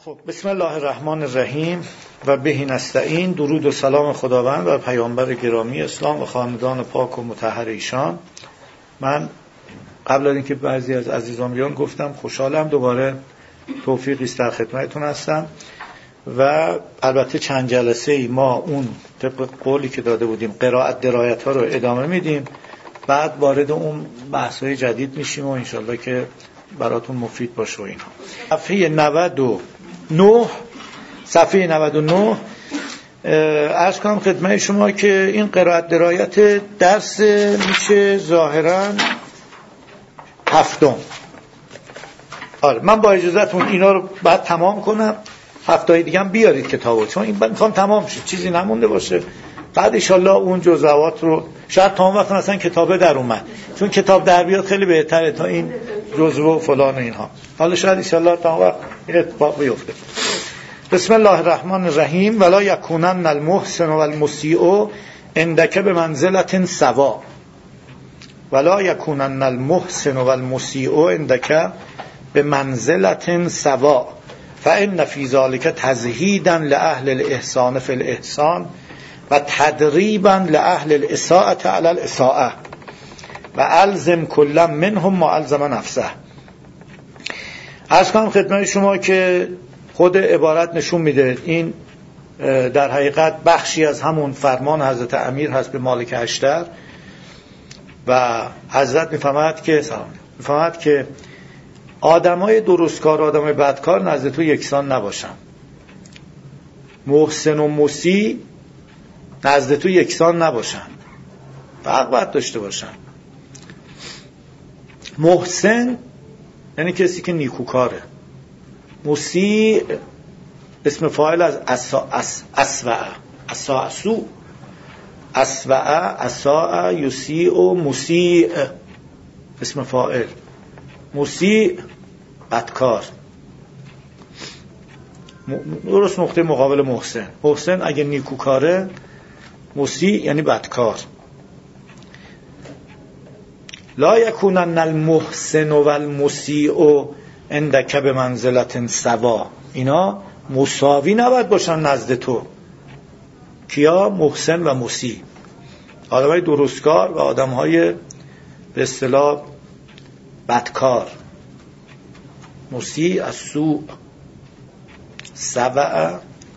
خب بسم الله الرحمن الرحیم و به نستعین. درود و سلام خداوند بر پیامبر گرامی اسلام و خاندان پاک و مطهر ایشان. من قبل از اینکه بعضی از عزیزان بیان گفتم خوشحالم دوباره توفیقی است در خدمتتون هستم و البته چند جلسه ای ما اون طبق قولی که داده بودیم قرائت درایت ها رو ادامه میدیم، بعد وارد اون بحث‌های جدید میشیم و انشالله که براتون مفید باشه. و اینها صفحه 99 عرض کنم خدمت شما که این قرائت درایت درس میشه ظاهرا هفتم. آره من با اجازهتون اینا رو بعد تمام کنم، هفته‌های دیگه هم بیارید کتابو، چون این میخوام تمام شه چیزی نمونده باشه. بعد انشالله اون جزئیات رو شاید تا اون وقت اصلا کتابه در اومد، چون کتاب در بیاد خیلی بهتره تا این جزء و فلان و اینها. حالا شاید انشالله تا اون وقت این اتفاق بیفته. بسم الله الرحمن الرحیم. ولا یکونن المحسن والمسیء عندک بمنزلة سوا. ولا یکونن المحسن والمسیء عندک بمنزلة سوا فإن فی ذلک تزهیدا لأهل الإحسان فی الإحسان و تدریبا لأهل الإساءة علی الإساءة و الزم کلا منهم ما الزم نفسه. عرض کنم خدمت شما که خود عبارت نشون میده این در حقیقت بخشی از همون فرمان حضرت امیر هست به مالک اشتر و حضرت میفهمد که آدمای درستکار و آدمای بدکار نزد تو یکسان نباشن، محسن و مسیء نزد تو یکسان نباشن، فرق باید داشته باشن. محسن یعنی کسی که نیکوکاره، مسیء اسم فاعل از اسوأ یسیء مسیء اسم فاعل، مسیء بدکار، درست نقطه مقابل محسن. محسن اگه نیکوکاره، مسیء یعنی بدکار. لا یکونن المحسن والمسیء عندک بمنزلة سوا. اینا مساوی نباید باشن نزد تو. کیا؟ محسن و مسیء، آدمای درستکار و آدمهای به اصطلاح بدکار. مسیء از سوء، سوء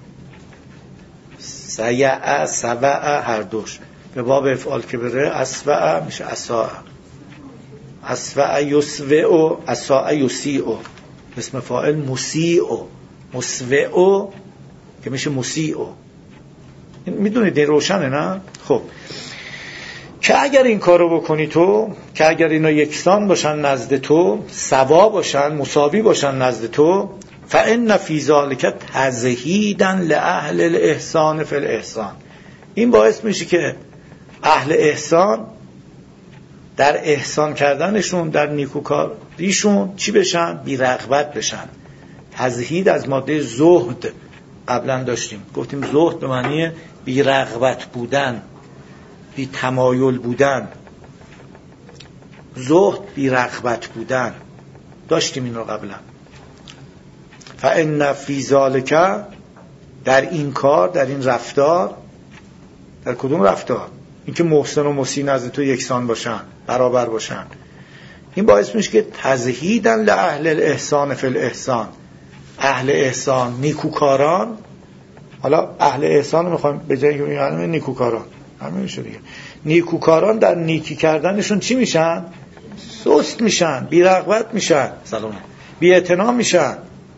هر دوش به باب افعال که بره اسوء میشه اساء، اسوء یسوء اساء یسیء اسم فاعل مسیء، مسوء که میشه مسیء. میدونید این روشنه نه؟ خب که اگر این کارو بکنی تو، که اگر اینا یکسان باشن نزد تو، سوا باشن، مساوی باشن نزد تو، فإن فی ذلک تزهیدا لأهل الإحسان فی الإحسان. این باعث میشه که اهل احسان در احسان کردنشون، در نیکوکاریشون چی بشن؟ بی رغبت بشن. تزهید از ماده زهد قبلا داشتیم، گفتیم زهد به معنی بی رغبت بودن، بی تمایل بودن. زهد بی رغبت بودن داشتیم این رو قبلا. فإن فی ذلک، در این کار، در این رفتار. در کدوم رفتار؟ اینکه محسن و مسیء نزد تو یکسان باشن، برابر باشن. این باعث میشه که تزهیدا لأهل الإحسان فی الإحسان، اهل احسان، نیکوکاران. حالا اهل احسان رو میخوایم به جای اینکه میگیم نیکوکاران، همین میشه دیگه. نیکوکاران در نیکی کردنشون چی میشن؟ سست میشن، بی رغبت میشن، بی اعتنا میشن،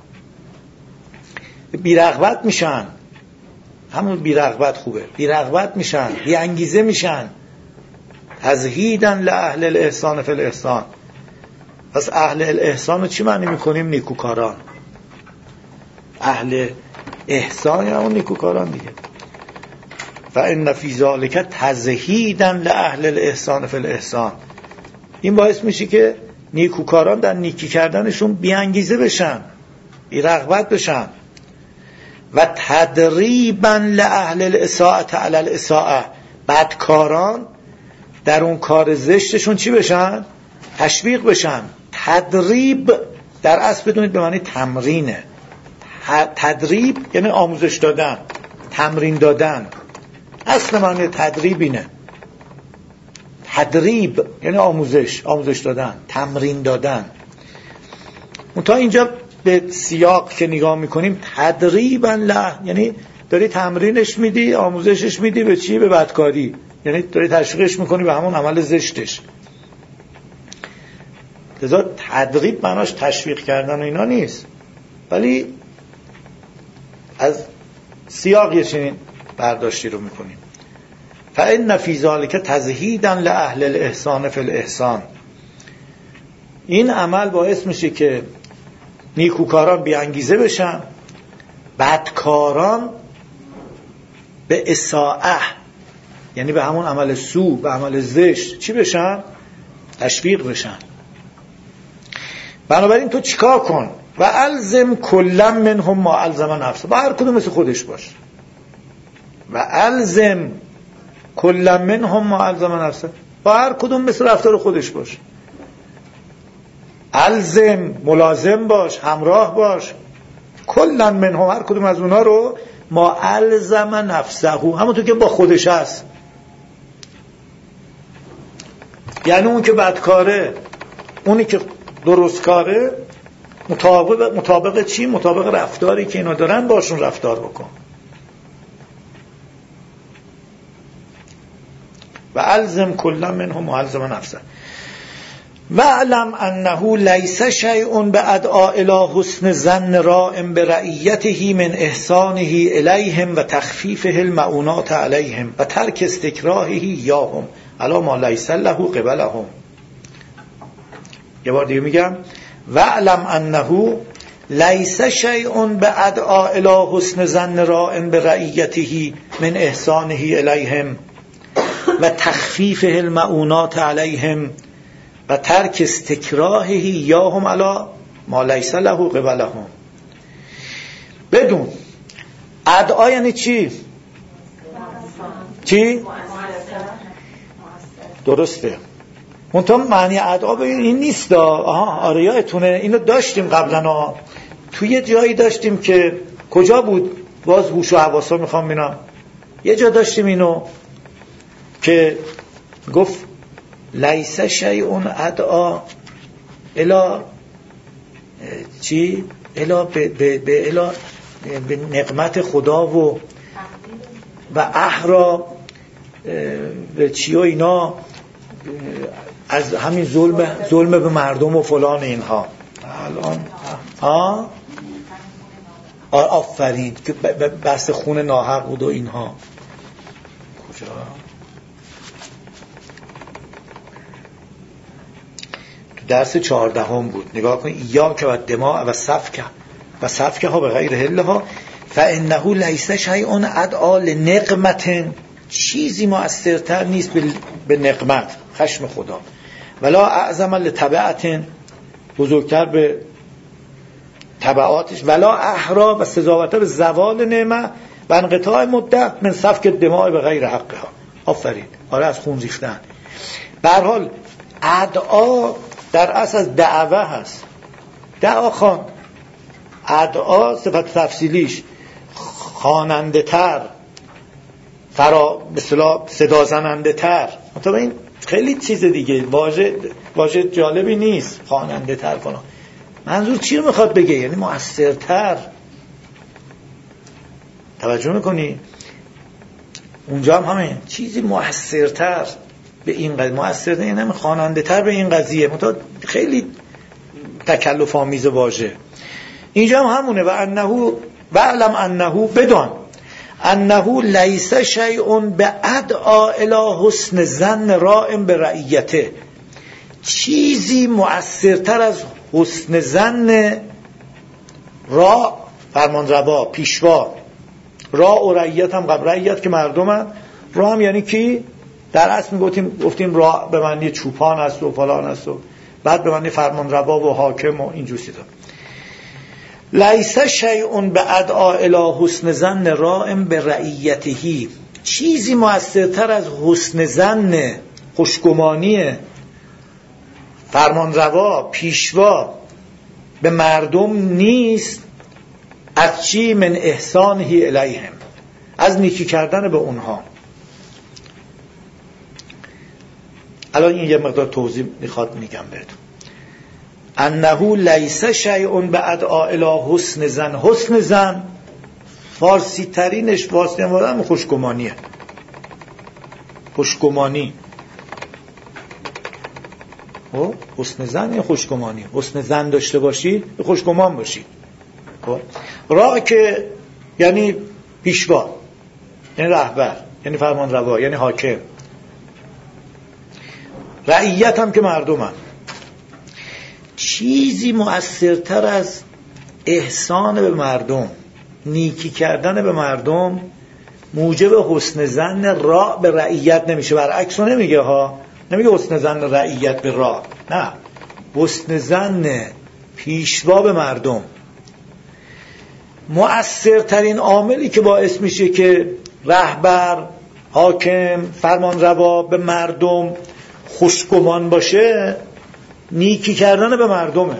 بی رغبت میشن. همون بی رغبت خوبه، بی رغبت میشن، بی انگیزه میشن. تزهیدا لأهل الإحسان فی الإحسان. پس اهل الاحسان رو چی معنی میکنیم؟ نیکوکاران. اهل احسان یا اون نیکوکاران دیگه. فإن فی ذلک تزهیدا لأهل الإحسان فی الإحسان. این باعث میشه که نیکوکاران در نیکی کردنشون بی انگیزه بشن، بی رغبت بشن. و تدریبا لأهل الإساءة علی الإساءة. بدکاران در اون کار زشتشون چی بشن؟ تشویق بشن. تدریب در اصل بدونید به معنی تمرینه. تدریب یعنی آموزش دادن، تمرین دادن. اصل معنی تدریب اینه. تدریب یعنی آموزش دادن، تمرین دادن. تا اینجا به سیاق که نگاه میکنیم تدریبا له یعنی داری تمرینش میدی، آموزشش میدی به چی؟ به بدکاری. یعنی داری تشویقش میکنی به همون عمل زشتش. لذا تدریب معناش تشویق کردن و اینا نیست، ولی از سیاق یه چنین برداشتی رو میکنیم. فإن فی ذلک تزهیدا لأهل الاحسان فی الاحسان. این عمل باعث میشه که نیکوکاران بی انگیزه بشن، بدکاران به اساءه یعنی به همون عمل سو، به عمل زشت چی بشن؟ تشویق بشن. بنابراین تو چیکار کن؟ و الزم کلا منهم ما الزم نفسه. با هر کدوم مثل خودش باش. و الزم کلا منهم ما الزم نفسه. با هر کدوم مثل رفتار خودش باش. الزم ملازم باش، همراه باش. کلا منهم هر کدوم از اونا رو ما الزم نفسه، همونطور که با خودش هست. یعنی اون که بدکاره، اونی که درست کاره، مطابق چی؟ مطابق رفتاری که اینا دارن باشون رفتار بکن. و الزم کلا منهم معلزم نفسه. و علم انه لیس شیء بادعاء الی حسن ظن رائم برعیته من احسانه الیهم و تخفیفه المعونات علیهم و ترک استکراهه یاهم علی ما لیس له قبلهم. یه بار دیگه میگم و علم انه لیس شیء بادعاء الی حسن ظن رائم برعیته من احسانه الیهم و تخفیفه المعونات علیهم و ترک استکراهه یاهم علی ما لیس له قبلهم. بدون ادعا یعنی چی؟ چی؟ درسته. منتها معنی ادعا ببین این نیست. آره یادتونه اینو داشتیم قبلا. توی جایی داشتیم که کجا بود؟ باز هوش و حواسا میخوام ببینم. یه جا داشتیم اینو که گفت لیس شیء ادعا الا چی؟ الا به نقمت خدا و احرا به چی و اینا، از همین ظلم به مردم و فلان اینها. الان آفرین که بحث خون ناحق بود و اینها. کجا؟ درس 14 بود. نگاه کن. یا که و دماء و سفکه ها به غیر حله ها فانه لیس شیء ادعا لنقمت. چیزی مؤثرتر نیست به نقمت، خشم خدا. ولا اعظم لتبعت، بزرگتر به تبعاتش. ولا احرا، و سزاوتر به زوال نعمت و انقطاع مدت من سفک دماء به غیر حقها. آفرین. آره از خون ریختن. به هر حال ادعا در اصل از دعوه هست. دعا خان، ادعا صفت تفصیلیش خواننده تر، به اصطلاح صدا زننده تر. مثلا این خیلی چیز دیگه، واژه جالبی نیست. خواننده تر کنه منظور چی رو میخواد بگه؟ یعنی مؤثرتر. توجه میکنی؟ اونجا هم همین چیزی مؤثرتر به این قضیه. مؤثر نه یعنی خواننده تر به این قضیه. مثلا خیلی تکلف آمیز واژه. اینجا هم همونه. و انه و علم انه بدان انه لیس شیء بادعا الی حسن ظن رائم برعیته. چیزی مؤثرتر از حسن ظن را فرمانروا، پیشوا. را و رعیت هم قبل. رعیت که مردم هم. را هم یعنی کی؟ در اصل گفتیم را به معنی چوپان است و فلان است و بعد به معنی فرمانروا و حاکم و اینجور چیزا. لیس شیء بادعا الی حسن ظن رائم برعیته. چیزی مؤثرتر از حسن ظن، خوشگمانی فرمانروا، پیشوا به مردم نیست از چی؟ من احسانه الیهم، از نیکی کردن به اونها. الان این یه مقدار توضیح میخواد میگم بهتون. انه لیس شیء بعدآ الی حسن زن. حسن زن فارسی ترینش واسه ما خوشگمانیه. خوشگمانی. حسن زن یه خوشگمانی. حسن زن داشته باشی خوشگمان باشی. راه که یعنی پیشوا، یعنی رهبر، یعنی فرمان روا، یعنی حاکم. رعیت هم که مردمن. چیزی مؤثرتر از احسان به مردم، نیکی کردن به مردم، موجب حسن ظن را به رعیت نمیشه. برعکس رو نمیگه ها، نمیگه حسن ظن رعیت به را، نه، حسن ظن پیشوا به مردم. مؤثرترین عاملی که باعث میشه که رهبر، حاکم، فرمانروا به مردم خوشگمان باشه، نیکی کردن به مردمه.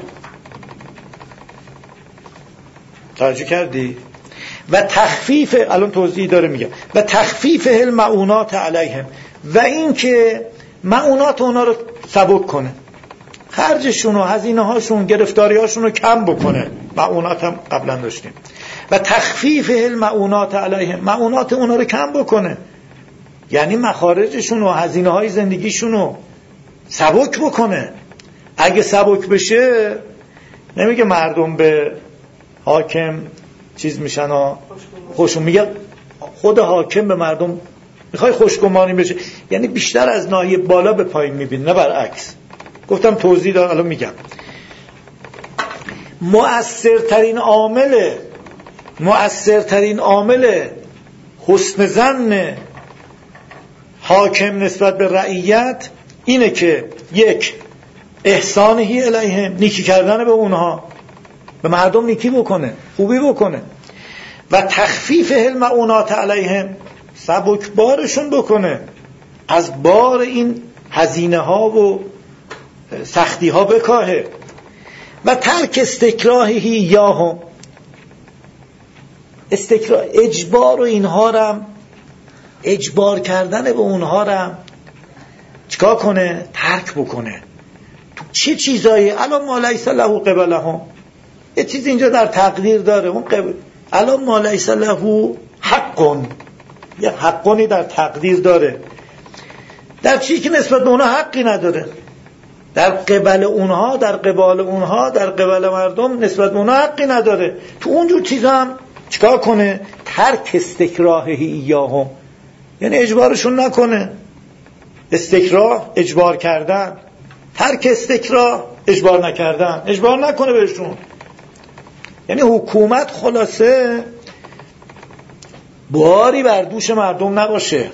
توجه کردی؟ و تخفیف، الان توضیح داره میگه، و تخفیف المعونات علیهم، و این که معونات اونا رو سبک کنه، خرجشون و هزینه هاشون، گرفتاری هاشون رو کم بکنه. معونات هم قبلا داشتیم. و تخفیف المعونات علیهم، معونات اونا رو کم بکنه، یعنی مخارجشون و هزینه های زندگیشون رو سبک بکنه. اگه سبک بشه، نمیگه مردم به حاکم چیز میشن ها، خوشون میگه خود حاکم به مردم میخوای خوشگمانی بشه، یعنی بیشتر از ناحیه بالا به پایین میبینه، نه برعکس. گفتم توضیح دارم، الان میگم. مؤثرترین عامل حسن ظن حاکم نسبت به رعیت اینه که یک، احسانه الیهم، نیکی کردن به اونها، به مردم نیکی بکنه، خوبی بکنه. و تخفیف المعونات علیهم، سبک بارشون بکنه، از بار این هزینه ها و سختی ها بکاهه. و ترک استکراهی یاهم، استکراه، اجبار و اینها رم، اجبار کردن به اونها رم چیکار کنه؟ ترک بکنه. تو چه چیزایی؟ الان ما لیس له قبلهم، یه چیز اینجا در تقدیر داره، اون الان ما لیس له حقون، یه حقونی در تقدیر داره، در چیزی که نسبت به اونها حقی نداره، در قبال اونها، در قبال اونها، در قبال مردم نسبت به اونها حقی نداره. تو اونجور چیزا هم چیکار کنه؟ ترک استکراهه ایاهم، یعنی اجبارشون نکنه. استکراه اجبار کردن، ترک استکراه اجبار نکردن، اجبار نکنه بهشون. یعنی حکومت خلاصه باری بر دوش مردم نباشه.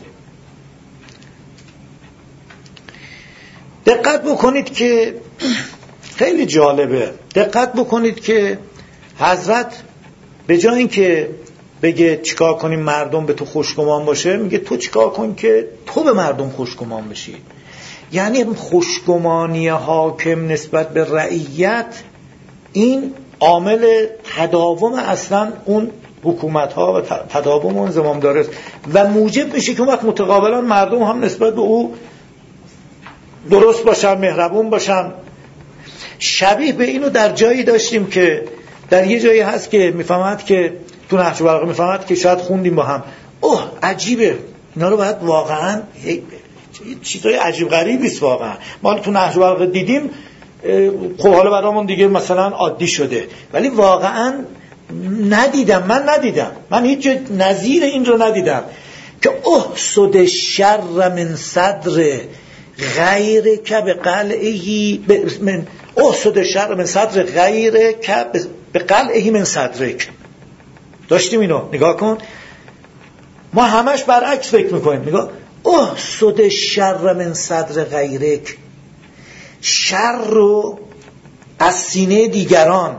دقت بکنید که خیلی جالبه، دقت بکنید که حضرت به جای اینکه بگه چیکار کنیم مردم به تو خوشگمان باشه، میگه تو چیکار کن که تو به مردم خوشگمان بشی. یعنی خوشگمانی حاکم نسبت به رعیت این عامل تداوم اصلا اون حکومت ها و تداوم اون زمامداری است و موجب میشه که اون وقت متقابلا مردم هم نسبت به او درست باشن، مهربون باشن. شبیه به اینو در جایی داشتیم که در یه جایی هست که میفهمد که تو نهج البلاغه میفهمد که شاید خوندیم با هم، اوه عجیبه، اینا رو باید واقعا چیزای عجیب غریبی است واقعا. ما تو نهج البلاغه دیدیم، خب حالا برامون دیگه مثلا عادی شده، ولی واقعا ندیدم، من هیچ نظیر این رو ندیدم که احسد شر من صدر غیر که به قلعهی من احسد شر من صدر غیر که به قلعهی من صدرک. داشتیم اینو نگاه کن، ما همش برعکس فکر میکنیم. نگاه، احسد شر من صدر غیرک، شر رو از سینه دیگران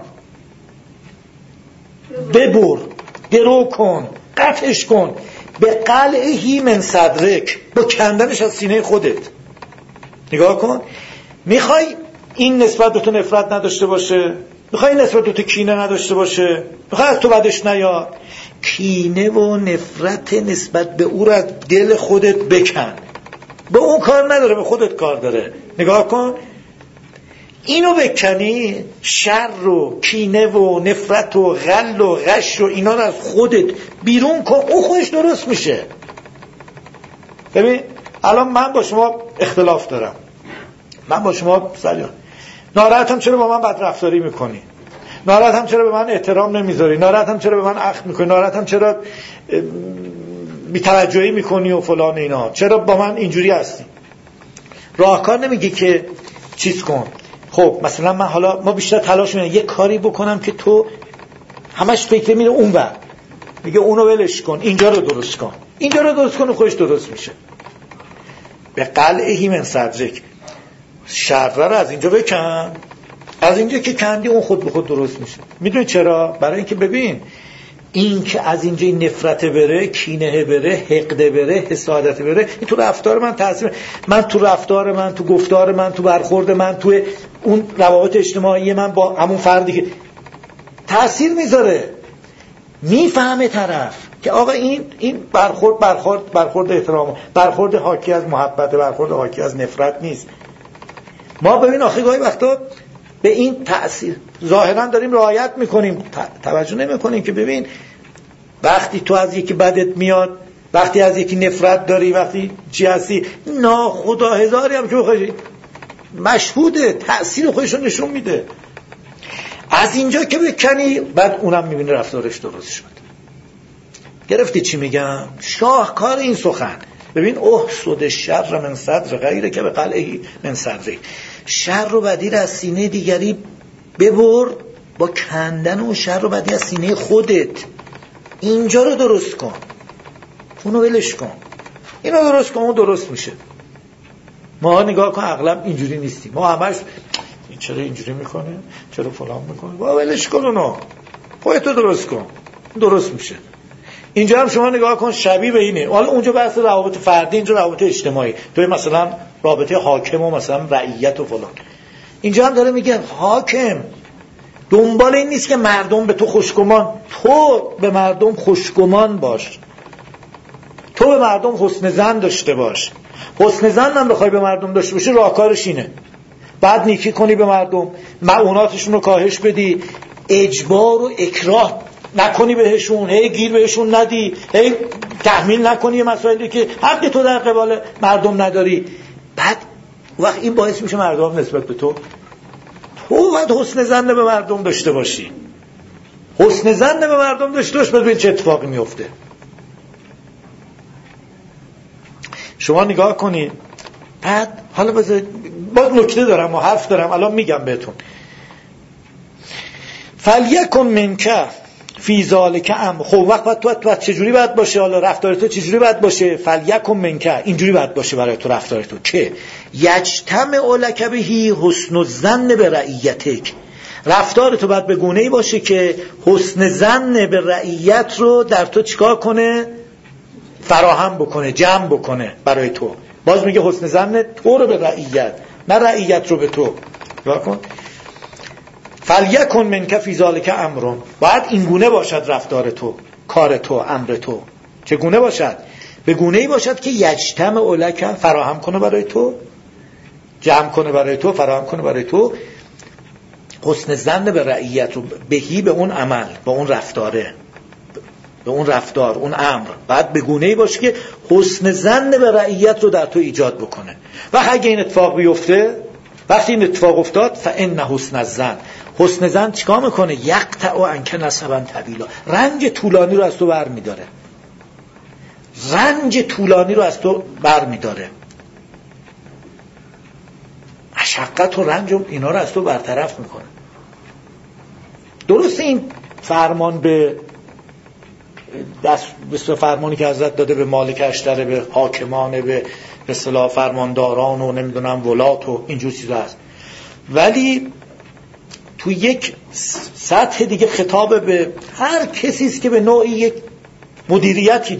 ببر، درو کن، قطعش کن، به قلعهی من صدرک، با کندنش از سینه خودت. نگاه کن، میخوای این نسبت به تو نفرت نداشته باشه، میخوای نسبت تو کینه نداشته باشه، میخوای از تو بدش نیاد، کینه و نفرت نسبت به او را از دل خودت بکن. به اون کار نداره، به خودت کار داره. نگاه کن، اینو بکنی، شر و کینه و نفرت و غل و غش و اینا رو از خودت بیرون کن، اون خودش درست میشه. ببین الان من با شما اختلاف دارم، من با شما ناراحتم چرا با من بدرفتاری میکنی، ناراحتم چرا به من احترام نمیذاری، ناراحتم چرا به من اخم میکنی، ناراحتم چرا بی‌توجهی میکنی و فلان اینا، چرا با من اینجوری هستی. راهکار نمیگه که چیز کن. خب مثلا من حالا ما بیشتر تلاش میکنیم یه کاری بکنم که تو همش فکر میره اونور، میگه اونو ولش کن، اینجا رو درست کن، اینجا رو درست کن و خودش درست میشه. به قلعه من صدرک، شر رو از اینجا بکن، از اینجا که کندی اون خود به خود درست میشه. میدونی چرا؟ برای اینکه ببین این که از اینجا نفرت بره، کینه بره، حقد بره، حسادت بره، این تو رفتار من تاثیر، من تو رفتار من، تو گفتار من، تو برخورد من، تو اون روابط اجتماعی من با همون فردی که تاثیر میذاره. میفهمه طرف که آقا این برخورد احترام، برخورد حاکی از محبت، برخورد حاکی از نفرت نیست. ما ببین آخه گاهی وقتا به این تأثیر ظاهرا داریم رعایت میکنیم، توجه نمیکنیم که ببین وقتی تو از یکی بدت میاد، وقتی از یکی نفرت داری، وقتی چی هستی، ناخدا هزاری هم که بخوایی مشهوده، تأثیر خودشو نشون میده. از اینجا که بکنی بعد اونم میبینی رفتارش درست شد. گرفتی چی میگم؟ شاهکار این سخن. ببین احسد شر من صدر غیره که به قلعه من صدری، شر و بدی را از سینه دیگری ببر با کندن اون شر و بدی از سینه خودت. اینجا رو درست کن، اونو ولش کن، اینو درست کن، اون درست میشه. ما نگاه کن اغلب اینجوری نیستیم، ما همش چرا اینجوری میکنه، چرا فلان میکنه، با ولش کن، اونو خودتو درست کن، درست میشه. اینجا هم شما نگاه کن شبیه به اینه. حالا اونجا بحث روابط فردی، اینجا روابط اجتماعی، توی مثلا رابطه حاکم و مثلا رعیت و فلان. اینجا هم داره میگه حاکم دنبال این نیست که مردم به تو خوشگمان، تو به مردم خوشگمان باش، تو به مردم حسن ظن داشته باش. حسن ظن هم بخوای به مردم داشته باشی راهکارش اینه، بعد نیکی کنی به مردم، معوناتشون رو کاهش بدی، اجبار و اکراه نکنی بهشون، هی گیر بهشون ندی، هی تحمیل نکنی یه مسائلی که حق تو در قبال مردم نداری. بعد وقت این باعث میشه مردم نسبت به تو باید حسن ظن به مردم داشته باشی، حسن ظن به مردم داشته باش. ببین چه اتفاقی میفته. شما نگاه کنید. بعد حالا باز نکته دارم و حرف دارم الان میگم بهتون. فلیکن منکه فی ذالک امر. خب وقت تو چجوری باید باشه؟ حالا رفتار تو چجوری باید باشه؟ فلیکن منکه اینجوری باید باشه برای تو رفتار تو که یجتمع لک بهی حسن الظن به رعیتک. رفتار تو باید به گونه‌ای باشه که حسن ظن به رعیت رو در تو چیکار کنه؟ فراهم بکنه، جمع بکنه برای تو. باز میگه حسن ظن تو رو به رعیت، نه رعیت رو به تو. نگاه کن. فلیکن منک فی ذالک امر. باید این گونه باشد رفتار تو، کار تو، امر تو. چه گونه باشد؟ به گونه‌ای باشد که یجتمع لک، فراهم کنه برای تو، جمع کنه برای تو، فراهم کنه برای تو حسن ظن به رعیت رو، بهی به اون عمل، به اون رفتاره، به اون رفتار، اون امر. بعد به گونه‌ای باشه که حسن ظن به رعیت رو در تو ایجاد بکنه. و اگه این اتفاق بیفته، وقتی این اتفاق افتاد، فان حسن الظن، حسن ظن چیکار میکنه؟ یقطع عنک نسبا طویلا، رنج طولانی رو از تو برمی‌داره، رنج طولانی رو از تو برمی‌داره، مشقت و رنج و اینا رو از تو برطرف میکنه. درسته این فرمان به فرمانی که حضرت داده به مالک اشتره، به حاکمانه، به اصطلاح فرمانداران و نمیدونم ولات و اینجور چیزا هست، ولی تو یک سطح دیگه خطاب به هر کسی است که به نوعی یک مدیریتی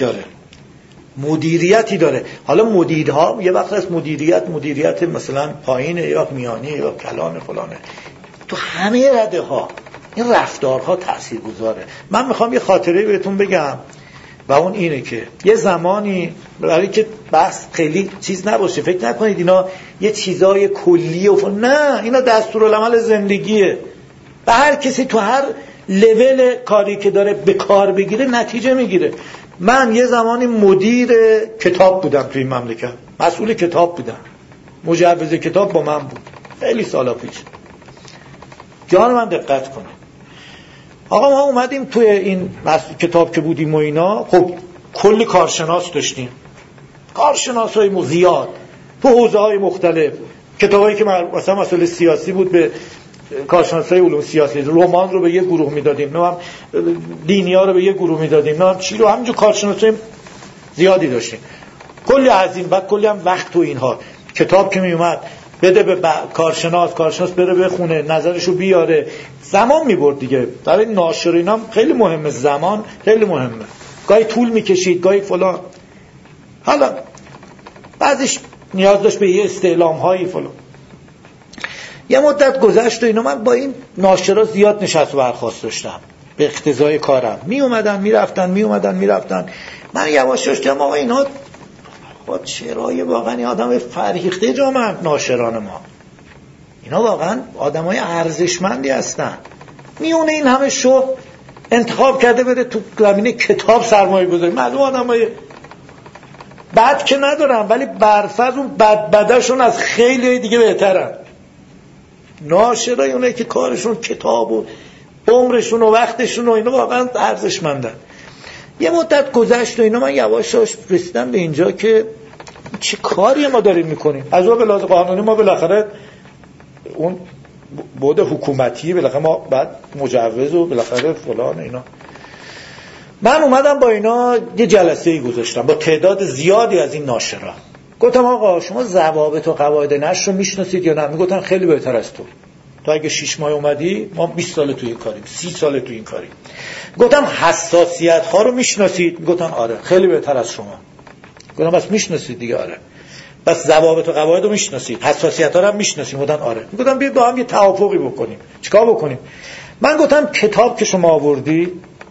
داره. حالا مدیرها یه وقت از مدیریت مثلا پایینه یا میانه یا کلانه فلانه، تو همه رده ها این رفتارها تاثیرگذاره. من میخوام یه خاطره بهتون بگم و اون اینه که یه زمانی برای که بحث خیلی چیز نباشه فکر نکنید اینا یه چیزای کلی نه، اینا دستورالعمل زندگیه. به هر کسی تو هر لول کاری که داره به کار بگیره نتیجه میگیره. من یه زمانی مدیر کتاب بودم تو این مملکت، مسئول کتاب بودم، مجوز کتاب با من بود خیلی سالا پیش. جان من دقت کنه آقا، ما اومدیم توی این کتاب که بودیم و اینا، خب کلی کارشناس داشتیم، کارشناسای زیاد تو حوزه‌های مختلف. کتابایی که مثلا مسئله سیاسی بود به کارشناسای علوم سیاسی، رمان رو به یه گروه میدادیم، نه هم دینی‌ها رو به یه گروه میدادیم، نه هم چی رو، همینجور کارشناسای زیادی داشتیم. کلی هزینه، بعد کلی هم وقت تو اینها. کتاب که می اومد بده به کارشناس بره بخونه، نظرشو بیاره، زمان میبرد دیگه. برای ناشر اینا خیلی مهمه، زمان خیلی مهمه، گاهی طول میکشید گاهی فلان. حالا بعضیش نیاز داشت به یه استعلام هایی فلان. یه مدت گذشت و اینا، من با این ناشرا زیاد نشست و برخاست داشتم به اقتضای کارم. می اومدن میرفتن. من یواش داشتم آقا اینا با چرای واقعا آدم فرهیخته جامعه ناشران ما، اینا واقعا آدمای ارزشمندی هستن. میونه این همه شو انتخاب کرده بره تو زمینه کتاب سرمایه گذاری. معلوم آدمای بد که ندارم، ولی برفرض اون بدشون از خیلی دیگه بهترن. ناشرای اونه که کارشون کتاب و عمرشون و وقتشون و اینا واقعا ارزشمندن. یه مدت گذشت و اینا، من یواش رسیدم به اینجا که چه کاری ما داریم میکنیم. از اون به لحاظ قانونی ما بالاخره اون بود حکومتی، بالاخره ما بعد مجوز و بالاخره فلان اینا. من اومدم با اینا یه جلسه‌ای گذاشتم با تعداد زیادی از این ناشرا. گفتم آقا شما ضوابط و قواعد نشر رو میشناسید یا نه؟ میگفتن خیلی بهتر از تو اگه 6 ماه اومدی، ما 20 سال تو این کاریم، 30 سال تو این کاریم. گفتم حساسیت ها رو میشناسید؟ میگفتن آره. خیلی بهتر از شما. گفتم بس میشناسید دیگه؟ آره. بس ضوابط و قواعد رو میشناسید، حساسیت ها رو هم میشناسید؟ میگفتن آره. میگفتم بیا با هم یه توافقی بکنیم. چیکار بکنیم؟ من گفتم کتاب که شما آوردی،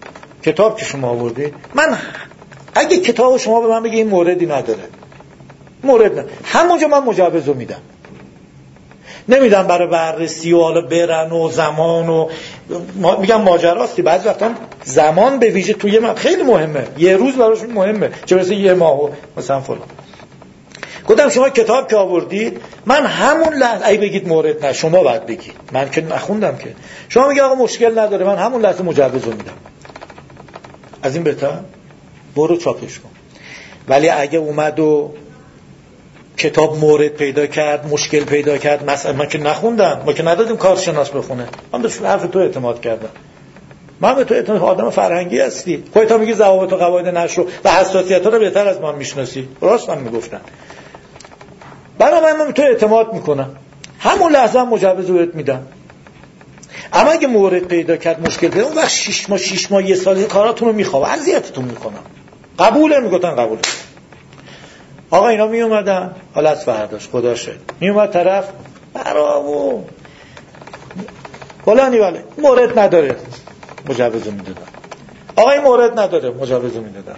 من اگه کتاب شما به من بگی این موردی نداره، مورد نه، همونجا من مجوز رو میدم. نمیدم برای بررسی و حالا برن و زمان و میگم ماجراستی. بعضی وقتا زمان به ویژه توی من خیلی مهمه، یه روز براشون مهمه، چه برسه یه ماه و مثلا فلان. گفتم شما کتاب که آوردید، من همون لحظه ای بگید مورد نه، شما باید بگید، من که نخوندم که. شما میگه آقا مشکل نداره، من همون لحظه مجوز رو میدم. از این بهتر برو چاپش کن. ولی اگه اومد و کتاب مورد پیدا کرد، مشکل پیدا کرد، مثلا من که نخوندم، ما که ندادیم کارشناس بخونه، من به حرف تو اعتماد کردم. من به تو اعتماد، آدم فرهنگی هستی، خودت میگی ضوابط و قواعد نشر و حساسیت‌ها رو بهتر از من میشناسی. راست هم میگفتن. من به تو اعتماد میکنم، همون لحظه هم مجوز رو بهت میدم. اما اگه مورد پیدا کرد، مشکل پیدا، اون وقت 6 ماه یه سال کاراتون رو میخوام، اذیتتون میکنم. قبوله؟ میگفتن قبوله. آقا اینا می اومدن، حالا از فرداش خدا شد می اومد طرف براو فلانی ولی مورد نداره، مجوز میدادن. آقا این مورد نداره، مجوز میدادن.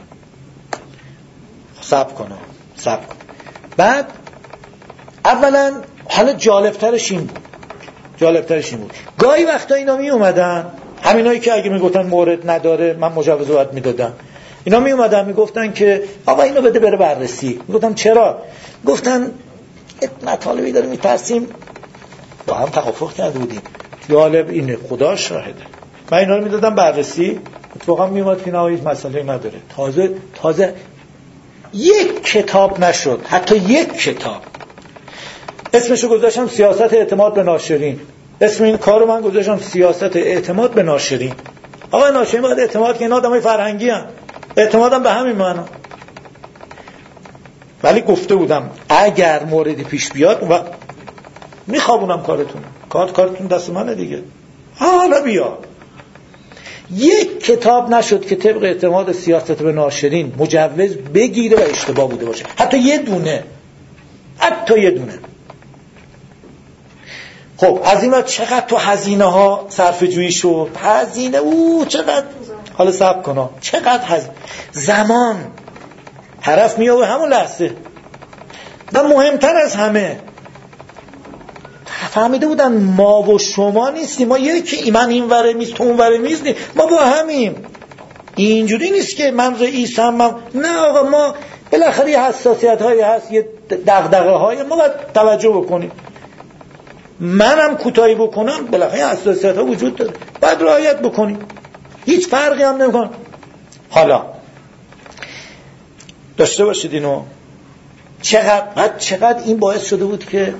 صبر کن. بعد اولا حالا جالبترش این بود گاهی وقتا اینا می اومدن، همینایی که اگه میگفتن مورد نداره من مجوز رو میدادم، اینا می اومدن میگفتن که آقا اینو بده بره بررسی. میگفتم چرا؟ گفتن مطالبی داره میترسیم، با هم توافق کرده بودیم، جالب اینه، خدا شاهده. من اینا رو میدادم بررسی، اتفاقا میومد که نهایت مسئله نداره. تازه یک کتاب نشد، حتی یک کتاب. اسمشو گذاشتم سیاست اعتماد به ناشرین. اسم این کارو من گذاشتم سیاست اعتماد به ناشرین. آقا ناشرین باید اعتماد که اینا آدمای فرهنگی ان، اعتمادم به همین معنا. ولی گفته بودم اگر موردی پیش بیاد و میخوابونم کارتون دست منه دیگه. حالا بیا. یک کتاب نشد که طبق اعتماد سیاست به ناشرین مجوز بگیره و اشتباه بوده باشه، حتی یه دونه. خب از این وقت چقدر تو هزینه ها صرفه جویی شد، هزینه چقدر، حالا صبر کن چقدر زمان طرف میاد همون لحظه. و مهمتر از همه فهمیده بودن ما و شما نیستیم، ما یکی، من این وره میز تو اون وره میز نیست، ما با همیم. اینجوری نیست که من رئیسم نه آقا، ما بالاخره یه حساسیت هایی هست، یه دغدغه های ما باید توجه بکنیم. منم کوتاهی بکنم بالاخره حساسیت ها وجود داره، باید رعایت بکنیم، هیچ فرقی هم نمیکنه. حالا داشته باشید اینو، چقدر این باعث شده بود که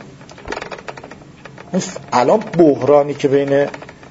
الان بحرانی که بین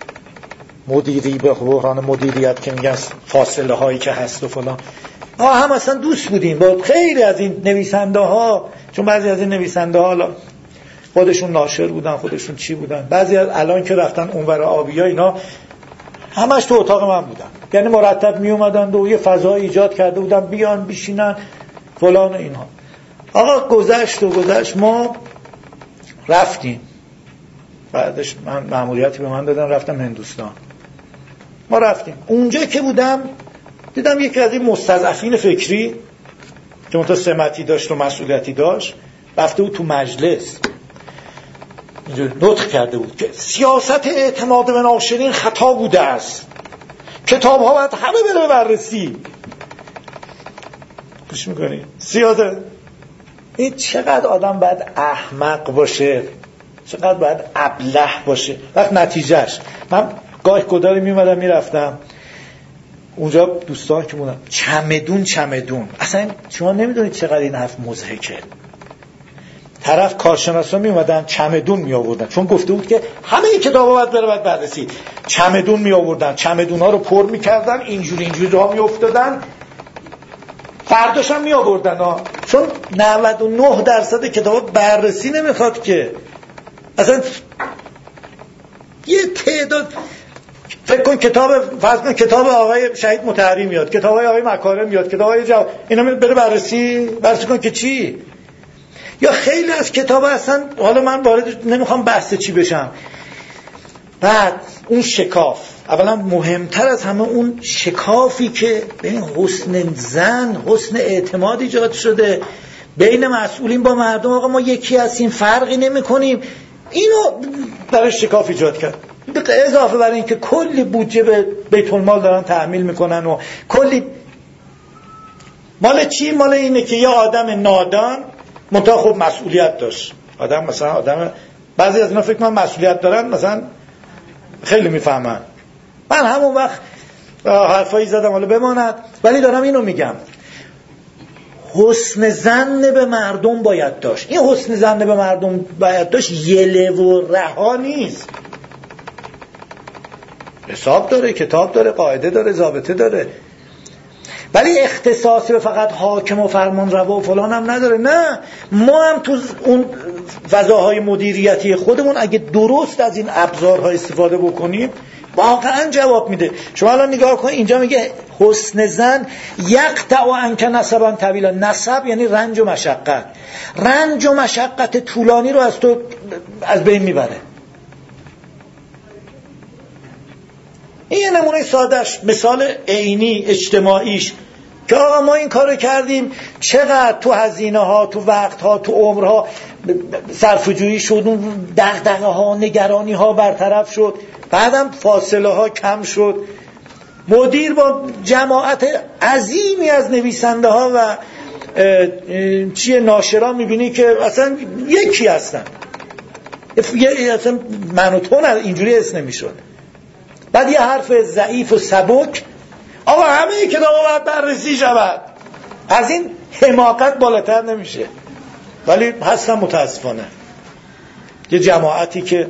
بحران مدیریت که میگن فاصله هایی که هست و فلان، هم اصلا دوست بودیم با خیلی از این نویسنده ها، چون بعضی از این نویسنده ها حالا خودشون ناشر بودن، خودشون چی بودن، بعضی از الان که رفتن اونور آبیا اینا همش تو اتاق من بودن، یعنی مرتب می اومدن و یه فضا ایجاد کرده بودن بیان بشینن فلان و اینها. آقا گذشت ما رفتیم، بعدش من مأموریتی به من دادن رفتم هندوستان. ما رفتیم اونجا که بودم دیدم یکی از این مستضعفین فکری که منتها سمتی داشت و مسئولیتی داشت رفته بود تو مجلس اینجور نطق کرده بود که سیاست اعتماد به ناشرین خطا بوده است، کتاب ها باید همه بره بررسی. گوش میکنی؟ سیاست این چقدر آدم باید احمق باشه، چقدر باید ابله باشه. وقت نتیجهش من گاه گداری میمدم میرفتم اونجا، دوستان که بودم چمدون اصلا شما نمیدونید چقدر این حرف مضحکه. طرف کارشناسا میومدن چمدون می آوردن، چون گفته بود که همه کتابا باید بره باید بررسی. چمدون می آوردن، چمدونا رو پر میکردن، اینجوری راه میافتادن، فرداش هم می آوردن چون 99% کتابا بررسی نمیخواد که. اصلا یه تعداد، فکر کن فرض کن کتاب آقای شهید مطهری میاد، کتاب آقای مکارم میاد، کتاب آقای اینا بره بررسی کن که چی؟ یا خیلی از کتاب اصلا، حالا من وارد نمیخوام بحث چی بشم. بعد اون شکاف، اولا مهمتر از همه اون شکافی که بین حسن اعتماد ایجاد شده بین مسئولین با مردم. آقا ما یکی هستیم، فرقی نمی کنیم، اینو برای شکاف ایجاد کرد. اضافه بر این که کلی بودجه به بیت المال دارن تحمیل میکنن و کلی مال چی؟ مال اینه که یه آدم نادان منتها خب مسئولیت داشت. آدم بعضی از اینا فکر کنم مسئولیت دارن، مثلا خیلی میفهمن. من همون وقت حرفایی زدم حالا بماند، ولی دارم اینو میگم، حسن ظن به مردم باید داشت. این حسن ظن به مردم باید داشت یله و رها نیست. حساب داره، کتاب داره، قاعده داره، ضابطه داره، ولی اختصاص به فقط حاکم و فرمان روا و فلان هم نداره. نه، ما هم تو اون فضاهای مدیریتی خودمون اگه درست از این ابزارها استفاده بکنیم واقعا جواب میده. شما الان نگاه کن، اینجا میگه حسن ظن یقطع عنک نسبا طویلا. نسب یعنی رنج و مشقت. رنج و مشقت طولانی رو از تو از بین میبره. این یه نمونه سادهش، مثال عینی اجتماعیش که آقا ما این کارو کردیم، چقدر تو هزینه ها، تو وقت ها، تو عمرها صرفه‌جویی شد، اون دغدغه ها، نگرانی ها برطرف شد، بعدم فاصله ها کم شد. مدیر با جماعت عظیمی از نویسنده ها و ناشران میبینی که اصلا یکی هستن، اصلا منوتون اینجوری اسم نمیشد. بعد یه حرف ضعیف و سبک، آقا همه کتابا باید بررسی شود. از این حماقت بالاتر نمیشه. ولی هستن متاسفانه یه جماعتی که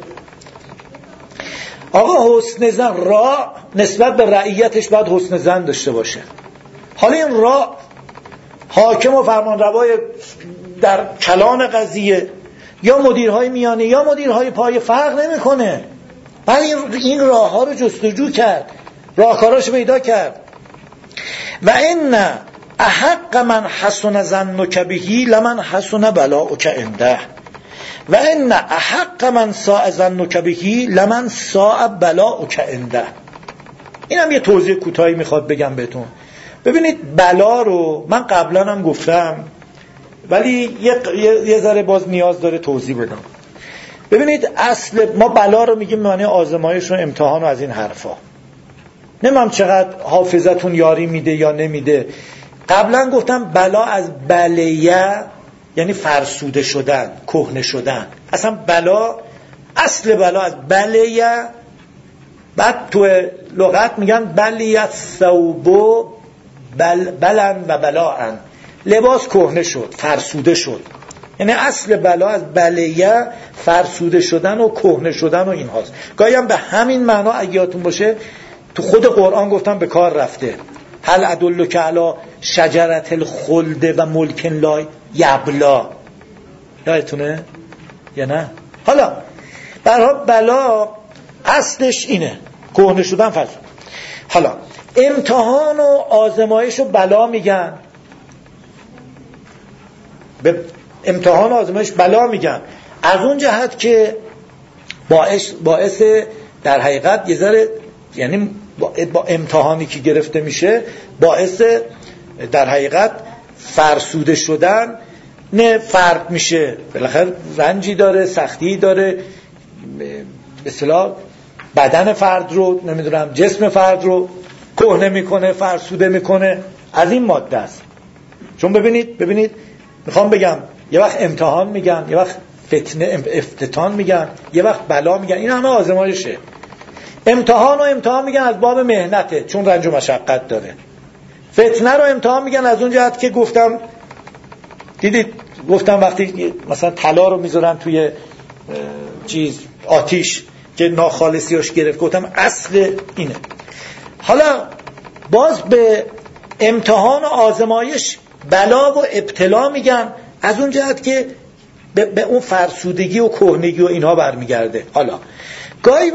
آقا حسن ظن را نسبت به رعیتش باید حسن ظن داشته باشه. حالا این را حاکم و فرمانروای در کلان قضیه یا مدیرهای میانه یا مدیرهای پایه فرق نمیکنه، ولی این راه ها رو جستجو کرد، راهکاراش پیدا کرد. و ان احق من حسن ظنک به لمن حسن بلاؤک عنده. و ان احق من ساء ظنک بهی لمن ساء بلاؤک عنده. اینم یه توضیح کوتاهی میخواد بگم بهتون. ببینید بلا رو من قبلا هم گفتم ولی یه ذره باز نیاز داره توضیح بدم. ببینید اصل ما بلا رو میگیم معنی آزمایش و امتحان و از این حرفا. نمیدونم چقدر حافظتون یاری میده یا نمیده. قبلا گفتم بلا از بلیه یعنی فرسوده شدن، کهنه شدن. اصلا بلا، اصل بلا از بلیه. بعد تو لغت میگن بلیت ثوبو بلن و بلاعن، لباس کهنه شد، فرسوده شد. یعنی اصل بلا از بلیه فرسوده شدن و کهنه شدن و این هاست. گاهی هم به همین معنا اگه یادتون باشه تو خود قرآن گفتم به کار رفته. هل ادلک علی شجرة الخلد و ملک لا یبلا. یادتونه یا نه؟ حالا برای بلا اصلش اینه، کهنه شدن، فرسوده. حالا امتحان و آزمایش و بلا میگن، به امتحان و آزمایش بلا میگن از اون جهت که باعث در حقیقت یه ذره، یعنی با امتحانی که گرفته میشه باعث در حقیقت فرسوده شدن نه فرد میشه. بالاخره رنجی داره، سختی داره، به اصطلاح بدن فرد رو، نمیدونم جسم فرد رو کهنه میکنه، فرسوده میکنه. از این ماده است. چون ببینید میخوام بگم یه وقت امتحان میگن، یه وقت فتنه افتتان میگن، یه وقت بلا میگن. این همه آزمایشه. امتحان میگن از باب مهنته، چون رنج و مشقت داره. فتنه رو امتحان میگن از اون جهت که گفتم، دیدید گفتم وقتی مثلا طلا رو میذارن توی آتیش که ناخالصیاش گرفت، گفتم اصل اینه. حالا باز به امتحان و آزمایش بلا و ابتلا میگن از اون جهت که به اون فرسودگی و کهنگی و اینها برمیگرده. حالا گاهی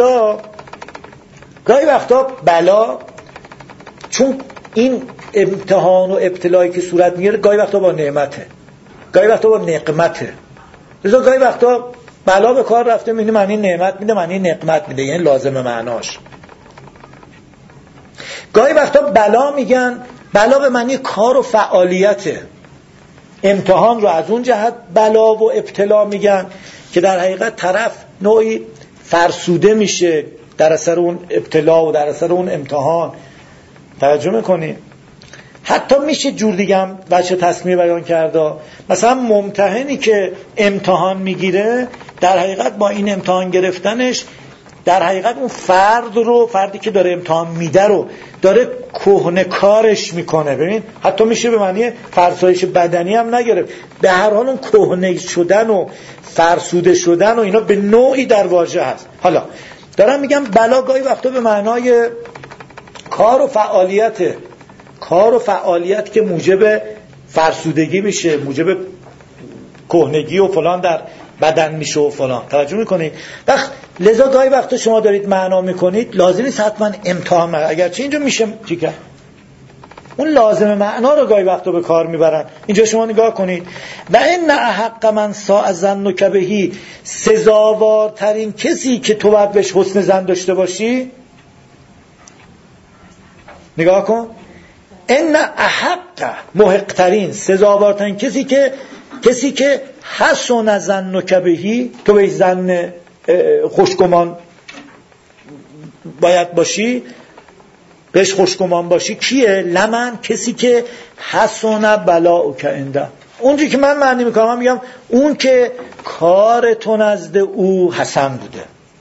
وقتا بلا، چون این امتحان و ابتلایی که صورت میگیره گاهی وقتا با نعمته، گاهی وقتا با نقمته. لذا گاهی وقتا بلا به کار رفته میگه معنی نعمت میده، معنی نقمت میده، یعنی لازم معناش. گاهی وقتا بلا میگن بلا به معنی کار و فعالیته. امتحان رو از اون جهت بلا و ابتلا میگن که در حقیقت طرف نوعی فرسوده میشه در اثر اون ابتلا و در اثر اون امتحان. توجه میکنی؟ حتی میشه جور دیگه هم بچه تصمیه بیان کرده. مثلا ممتحنی که امتحان میگیره در حقیقت با این امتحان گرفتنش در حقیقت اون فردی که داره امتحان میده رو داره کهنه کارش میکنه. ببین حتی میشه به معنی فرسایش بدنی هم نگرفت، به هر حال اون کهنه شدن و فرسوده شدن و اینا به نوعی در واژه هست. حالا دارم میگم بلا گاهی وقتا به معنای کار و فعالیته، کار و فعالیت که موجب فرسودگی میشه، موجب کهنگی و فلان در بدن میشه و فلان. توجه میکنید؟ لذا گاهی وقتا شما دارید معنا میکنید لازم نیست حتما امتحان، اگرچه اینجا میشه چیکار، اون لازم معنا رو گاهی وقتا به کار میبرن. اینجا شما نگاه کنید و ان احق من ساء ظنک بهی، سزاوارترین کسی که تو باید بهش حسن ظن داشته باشی، نگاه کن، ان احق، محقترین، سزاوارترین کسی که حسن ظنک بهی، تو به ظن خوشگمان باید باشی، بهش خوشگمان باشی، کیه؟ لمن، کسی که حسن بلاؤک عنده. اونجوری که من معنی میکنم، من میگم اون که کار تو نزد او حسن بوده،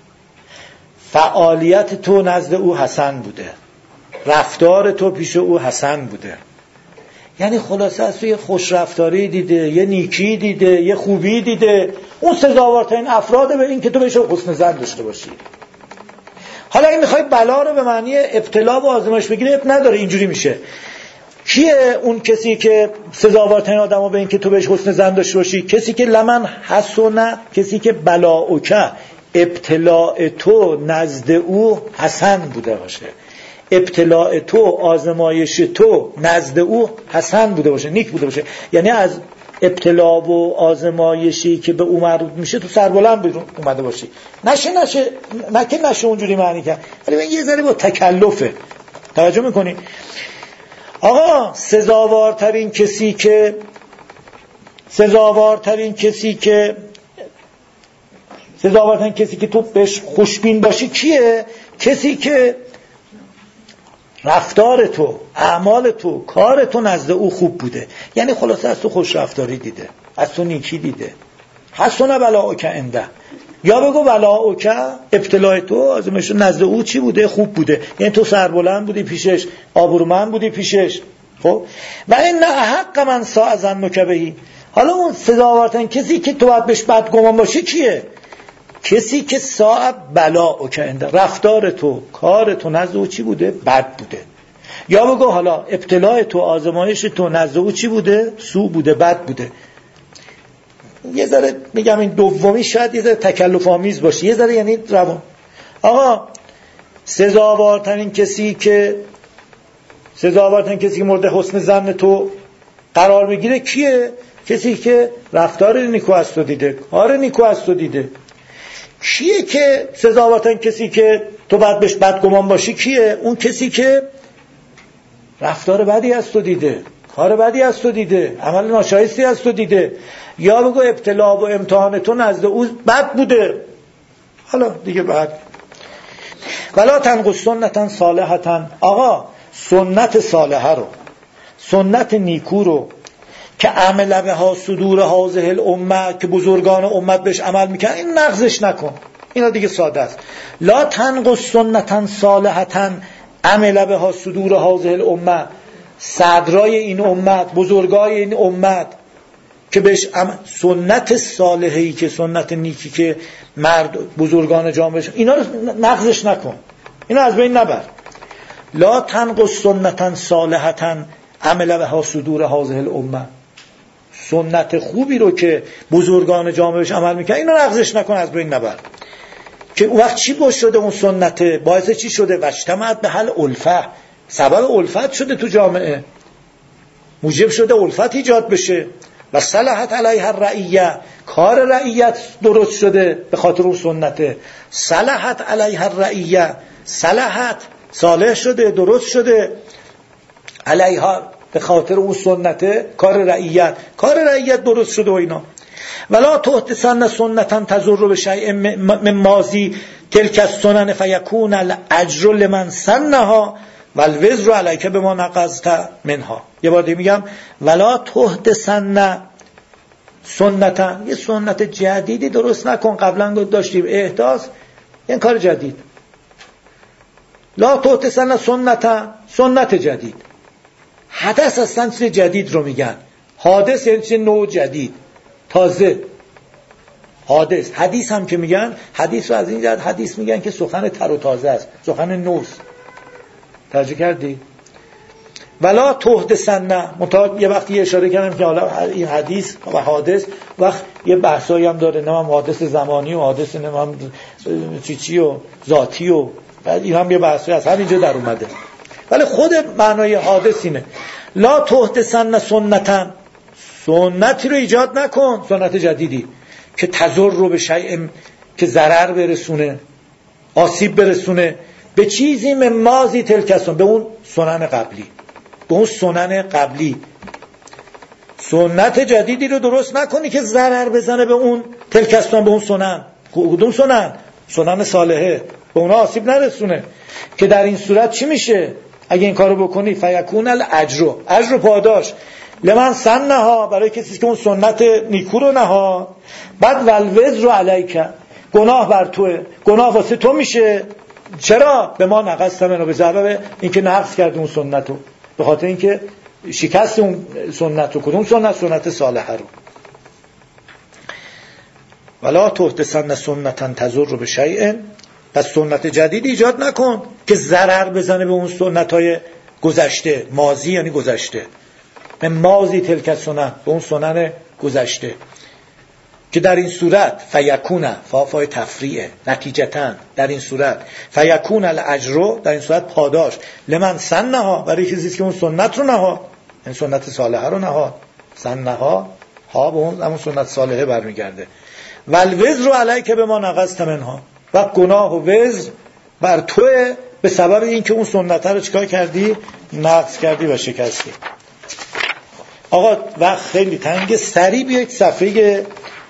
فعالیت تو نزد او حسن بوده، رفتار تو پیش او حسن بوده. یعنی خلاصه از تو یه خوش رفتاری دیده، یه نیکی دیده، یه خوبی دیده. اون سزاوارترین افراده به این که تو بهش حسن ظن داشته باشی. حالا این میخوای بلا رو به معنی ابتلا و آزمایش بگیره، اب نداره، اینجوری میشه. کیه اون کسی که سزاوارترین آدمو به این که تو بهش حسن ظن داشته باشی؟ کسی که لمن حسن، کسی که بلاؤک، ابتلاء تو نزد او حسن بوده باشه، ابتلاء تو، آزمایش تو نزد او حسن بوده باشه، نیک بوده باشه. یعنی ابتلا و آزمایشی که به او مربوط میشه تو سربلند اومده باشه. نشه اونجوری معنی کرد، ولی من یه ذره با تکلفه. توجه میکنی؟ آقا سزاوارترین کسی که تو بهش خوشبین باشی کیه؟ کسی که رفتار تو، اعمال تو، کار تو نزد او خوب بوده. یعنی خلاصه از تو خوش رفتاری دیده، از تو نیکی دیده. حسن بلاؤک عنده، یا بگو بلاؤک ابتلای تو آزمایش نزد او چی بوده؟ خوب بوده. یعنی تو سربلند بودی پیشش، آبرومند بودی پیشش. خب و این احق من ساء ظنک بهی. حالا اون سزاوارترین کسی که تو باید بهش بدگمان باشی کیه؟ کسی که ساء بلاؤک عنده، رفتار تو، کار تو نزد او چی بوده؟ بد بوده. یا بگو حالا ابتلای تو، آزمایش تو نزد او چی بوده؟ سوء بوده، بد بوده. یه ذره میگم این دومی شاید یه ذره تکلف آمیز باشه، یه ذره یعنی روان. آقا سزاوارترین کسی که مورد حسن ظن تو قرار میگیره کیه؟ کسی که رفتار نیکو از تو دیده، کار نیکو از تو دیده. کیه که سزاوارترین کسی که تو باید بهش بدگمان باشی کیه؟ اون کسی که رفتار بدی از تو دیده، کار بدی از تو دیده، عمل ناشایستی از تو دیده. یا بگو ابتلا و امتحان تو نزد او بد بوده. حالا دیگه بعد ولا تنقص سنتا صالحتا. آقا سنت صالحه رو، سنت نیکو رو که عمل بها صدور هذه الامه، که بزرگان امت بهش عمل میکنن، این نقضش نکن. اینا دیگه ساده است. لا تنقص سنتا صالحتا عمل بها صدور هذه الامه، صدرای این امت، بزرگای این امت که بهش سنت صالحی، که سنت نیکی که مرد بزرگان جامعه، اینا رو نقضش نکن، اینا از بین نبر. لا تنقص سنتا صالحتا عمل بها صدور هذه الامه، سنت خوبی رو که بزرگان جامعه بهش عمل میکنن اینو نقضش نکن، از بین نبر. که اون وقت چی باش شده اون سنت؟ باعث چی شده؟ واجتمعت به حل الفه، سبب الفت شده تو جامعه، موجب شده الفت ایجاد بشه. و صلحت علیها الرعیه، کار رعیت درست شده به خاطر اون سنته. صلحت علیها الرعیه، صلحت صالح شده، درست شده، علیها به خاطر اون سنته، کار رعیت درست شده و اینا. ولا تحدثن سنتا تضر بشیء من ماضی تلک السنن فیکون الاجر لمن سنها والوزر علیک بما نقضت منها. یه بار دیگه میگم ولا تحدثن سنتا، یه سنت جدیدی درست نکن. قبلا داشتیم احداث این کار جدید. لا تحدثن سنتا، سنت جدید. حدث اصلا چیز جدید رو میگن. حادث یعنی چیز نوع جدید، تازه. حادث، حدیث هم که میگن، حدیث رو از این جهت حدیث میگن که سخن تر و تازه است، سخن نوست. توجه کردی؟ ولا تحدثن، یه وقتی یه اشاره کردم که حالا این حدیث و حادث وقت یه بحثایی هم داره، نمیم حادث زمانی و حادث نمیم چی و ذاتی و این هم یه بحثایی از همینجا در اومده. ولی خود معنای حادث اینه. لا تحدثن سنتا، سنتی رو ایجاد نکن، سنت جدیدی که تضر رو به شیء، که ضرر برسونه، آسیب برسونه به چیزی من ماضی تلک، به اون سنن قبلی، سنت جدیدی رو درست نکنی که ضرر بزنه به اون تلک، به اون سنن. کدوم سنن؟ سنن صالحه، به اونها آسیب نرسونه. که در این صورت چی میشه اگه این کارو بکنی؟ فیکون الاجر، اجر پاداش لمن سنها، برای کسی که اون سنت نیکو رو نها. بعد والوزر علیک، گناه بر توه، گناه واسه تو میشه. چرا؟ به ما نقضت منو، به سبب اینکه نقض کرد اون سنت رو، به خاطر اینکه شکست اون سنت رو. کدوم سنت؟ سنت صالحه رو. ولا تحدثن سنتا تضر بشیء، پس سنت جدید ایجاد نکن که ضرر بزنه به اون سنت‌های گذشته. ماضی یعنی گذشته، من ماضی تلک سنن، به اون سنن گذشته. که در این صورت فیکون، فای تفریعه، نتیجتاً در این صورت فیکون الاجر، در این صورت پاداش لمن سنها، برای کسی که اون سنت رو نها، این سنت صالحه رو نها. سنها ها به همون سنت صالحه برمیگرده. والوزر علیک بما نقضت منها، و گناه و وزر بر توه به سبب اینکه اون سنت رو چیکار کردی؟ نقض کردی و شکستی. آقا وقت خیلی تنگه، سریع بیایید صفحه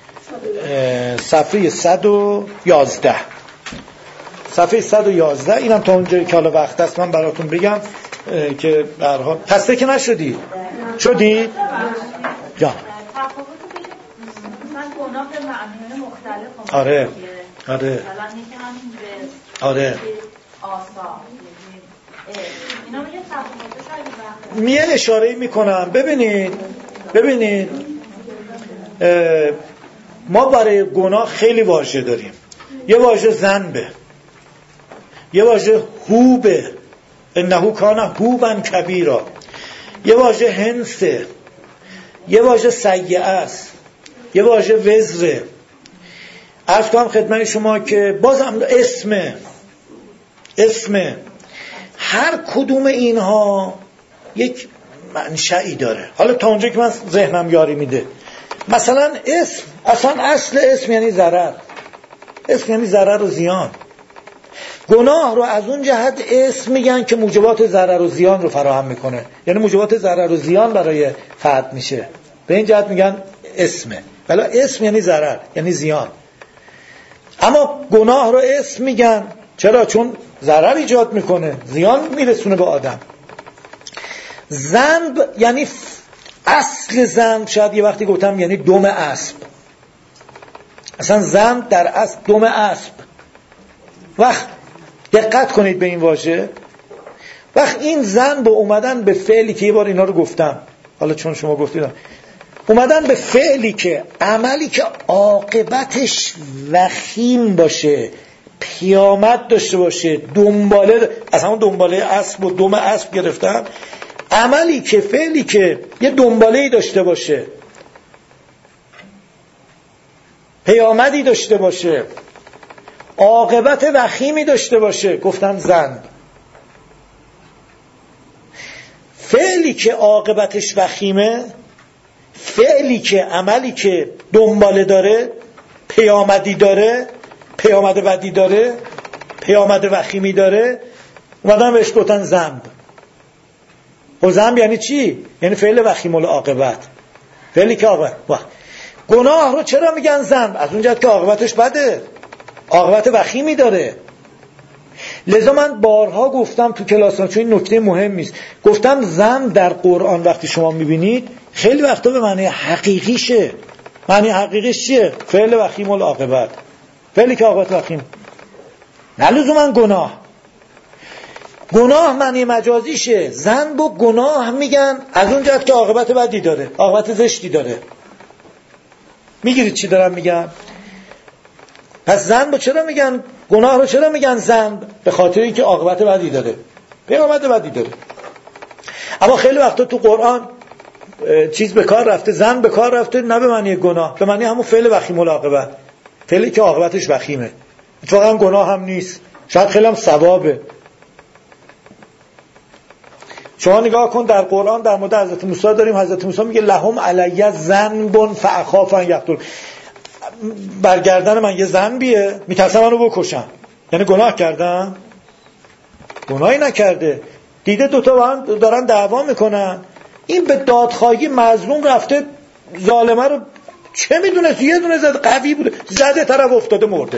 111. صفحه 111 اینم تا اونجایی که حالا وقت است من براتون بگم که به هر حال خسته که نشدی؟ شدی؟ جان آره آره آره میه اشاره میکنم. ببینید ما برای گناه خیلی واژه داریم. یه واژه ذنبه، یه واژه هوبه، انه کان هوبا کبیرا، یه واژه هنسه، یه واژه سیئه است، یه واژه وزره. عرض کنم خدمت شما که بازم اسمه هر کدوم اینها یک منشأی داره. حالا تا اونجا که من ذهنم یاری میده، مثلا اسم، اصلا اصل اسم یعنی ضرر، اسم یعنی ضرر و زیان. گناه رو از اون جهت اسم میگن که موجبات ضرر و زیان رو فراهم میکنه، یعنی موجبات ضرر و زیان برای فرد میشه، به این جهت میگن اسمه. بلا اسم یعنی ضرر یعنی زیان. اما گناه رو اسم میگن چرا؟ چون ضرر ایجاد میکنه، زیان میرسونه به آدم. ذنب یعنی اصل ذنب، شاید یه وقتی گفتم یعنی دم اسب. اصلا ذنب در اصل دم اسب. وقت دقت کنید به این واژه، وقت این ذنب اومدن به فعلی که یه بار اینا رو گفتم، حالا چون شما گفتید، اومدن به فعلی که عملی که عاقبتش وخیم باشه، پیامد داشته باشه، دنباله، از همون دنباله اسب و دم اسب گرفتن، عملی که فعلی که یه دنباله‌ای داشته باشه، پیامدی داشته باشه، عاقبت وخیمی داشته باشه، گفتن ذنب. فعلی که عاقبتش وخیمه، فعلی که عملی که دنباله داره، پیامدی داره، پیامد بدی داره، پیامد وخیمی داره، اومدن بهش گفتن ذنب. و ذنب یعنی چی؟ یعنی فعل وخیم العاقبت، فعلی که عاقبت. گناه رو چرا میگن ذنب؟ از اونجا که عاقبتش بده، عاقبت وخیمی داره. لذا من بارها گفتم تو کلاسام، چون این نکته مهمی است، گفتم ذنب در قرآن وقتی شما میبینید خیلی وقتا به معنی حقیقیشه. معنی حقیقیش چیه؟ فعل وخیم العاقبت، فعلی که عاقبت وخیم، نه لزوما گناه معنی مجازیشه. ذنب و گناه میگن از اون جهت که عاقبت بدی داره، عاقبت زشتی داره. میگیرید چی دارم میگم؟ پس ذنب چرا میگن، گناه رو چرا میگن ذنب؟ به خاطر اینکه عاقبت بدی داره، پیامد بدی داره. اما خیلی وقتا تو قرآن چیز به کار رفته، ذنب به کار رفته، نه به معنی گناه، به معنی همون فعل وخیم العاقبت، فعلی که عاقبتش وخیمه. اتفاقا گناه هم نیست، شاید خیلی هم ثوابه. شما نگاه کن در قرآن در مورد حضرت موسی داریم، حضرت موسی میگه لهم علی ذنب فاخاف ان یقتلون، برگردن من یه ذنبیه، میترسم منو بکشن. یعنی گناه کردم؟ گناهی نکرده، دیده دوتا با هم دارن دعوا میکنن، این به دادخواهی مظلوم رفته، ظالمه رو چه میدونه، یه دونه زده، قوی بوده، زده، طرف افتاده مرده.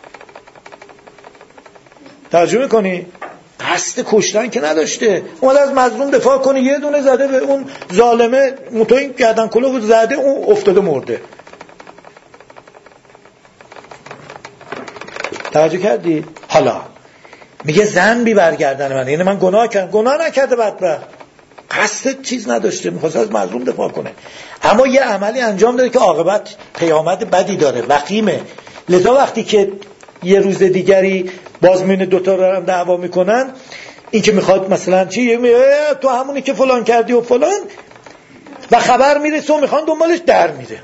ترجمه کنی؟ قصد کشتن که نداشته، اومده از مظلوم دفاع کنه، یه دونه زده به اون ظالمه، متوین گردن کلاه بود، زده، اون افتاده مرده. توجه کردی؟ حالا میگه ذنبی برگردن من، یعنی من گناه کردم، گناه نکرده، بدبخت قصد چیز نداشته، میخواست از مظلوم دفاع کنه، اما یه عملی انجام داده که عاقبت پیامد بدی داره، وخیمه. لذا وقتی که یه روز دیگری باز میونه دوتا دارن دعوا میکنن، این که میخواد مثلا چی، تو همونی که فلان کردی و فلان، و خبر میرسه و میخوان دنبالش، در میره.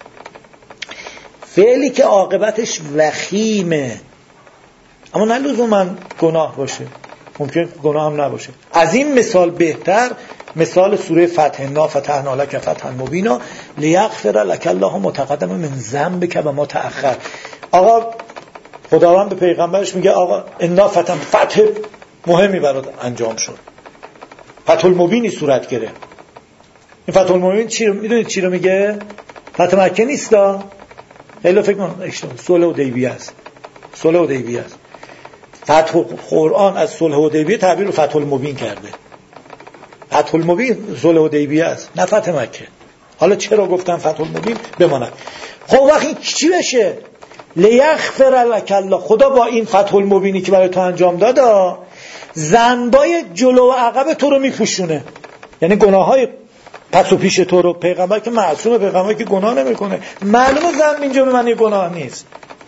فعلی که عاقبتش وخیمه، اما نه لزوما گناه باشه، ممکن گناه هم نباشه. از این مثال بهتر مثال سوره فتح، انا فتحنا لک فتحا مبینا لیغفر لک الله ما تقدم من ذنبک و ما تأخر. آقا خداوند به پیغمبرش میگه آقا انا فتح مهمی برات انجام شد، فتح المبینی صورت گرفت. این فتح المبین چی رو میدونید چی رو میگه؟ فتح مکه نیستا، خیلی فکر کنم صلح حدیبیه است. صلح حدیبیه است. فتح قرآن از صلح حدیبیه تعبیر رو فتح المبین کرده. فتح المبین صلح حدیبیه است، نه فتح مکه. حالا چرا گفتم فتح المبین بماند؟ خب وقتی چی بشه؟ لیغفر لک الله، خدا با این فتح المبینی که برای تو انجام داده ذنبای جلو و عقب تو رو میپوشونه، یعنی گناههای پس و پیش تو رو. پیغمبر که معصومه، پیغمبر که گناه نمیکنه، معلومه ذنب اینجا به معنی گناه نیست.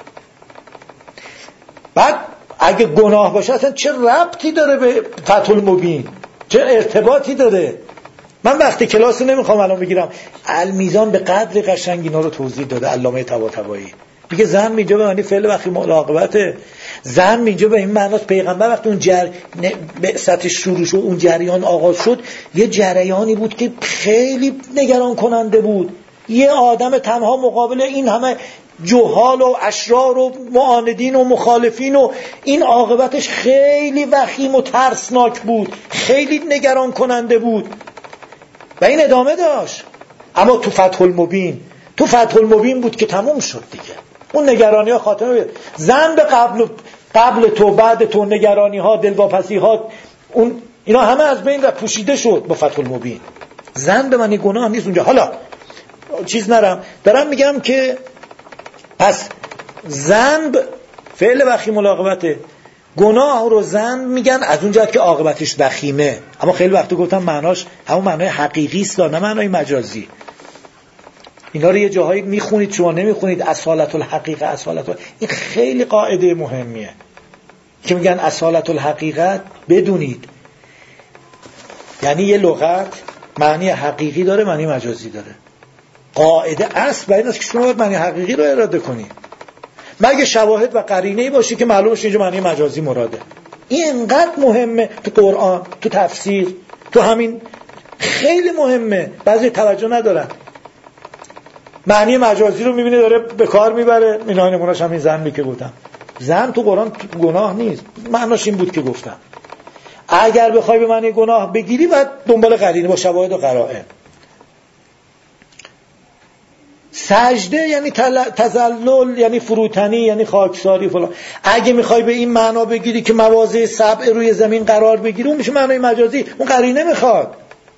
بعد اگه گناه باشه اصلا چه ربطی داره به فتح المبین؟ چه ارتباطی داره؟ من وقتی کلاس نمیخوام الان بگیرم. المیزان به قدر قشنگ اینا رو توضیح داده علامه طباطبایی. میگه ذنب اینجا به معنی فعل وقتی مراقبته. ذنب اینجا به این معناست پیغمبر وقتی اون بعثت شروع شد، اون جریان آغاز شد، یه جریانی بود که خیلی نگران کننده بود. یه آدم تنها مقابل این همه جهال و اشرار و معاندین و مخالفین و این عاقبتش خیلی وخیم و ترسناک بود، خیلی نگران کننده بود و این ادامه داشت. اما تو فتح المبین بود که تموم شد دیگه. اون نگرانی ها خاتمه بید. ذنب قبل تو، بعد تو، نگرانی ها، دلواپسی ها، اینا همه از بین و پوشیده شد با فتح المبین. ذنب معنی گناه نیست اونجا. حالا چیز نرم، دارم میگم که پس ذنب فعل وخیم ملاقبته، گناه رو ذنب میگن از اون جهت که عاقبتش وخیمه. اما خیلی وقت گفتم معناش همون معنای حقیقی است نه معنای مجازی. اینا رو یه جاهایی میخونید شما نمیخونید، اصالت الحقیقه این خیلی قاعده مهمیه که میگن اصالت الحقیقت بدونید، یعنی یه لغت معنی حقیقی داره معنی مجازی داره. قاعده اصل برای این است که شما باید معنی حقیقی رو اراده کنید مگه شواهد و قرینه‌ای باشه که معلوم شه اینجا معنی مجازی مراده. این انقدر مهمه تو قرآن، تو تفسیر، تو همین خیلی مهمه. بعضی توجه ندارن، معنی مجازی رو میبینه داره به کار میبره. اینا نمونه‌اش همین ذنبی که گفتم. ذنب تو قرآن گناه نیست، معناش این بود که گفتم. اگر بخوای به معنی گناه بگیری بعد دنبال قرینه با شواهد و قرائن. سجده یعنی تذلل، یعنی فروتنی، یعنی خاکساری فلان. اگه میخوای به این معنا بگیری که مواضع سبع روی زمین قرار بگیری، اون میشه معنای مجازی، اون قرینه میخواد.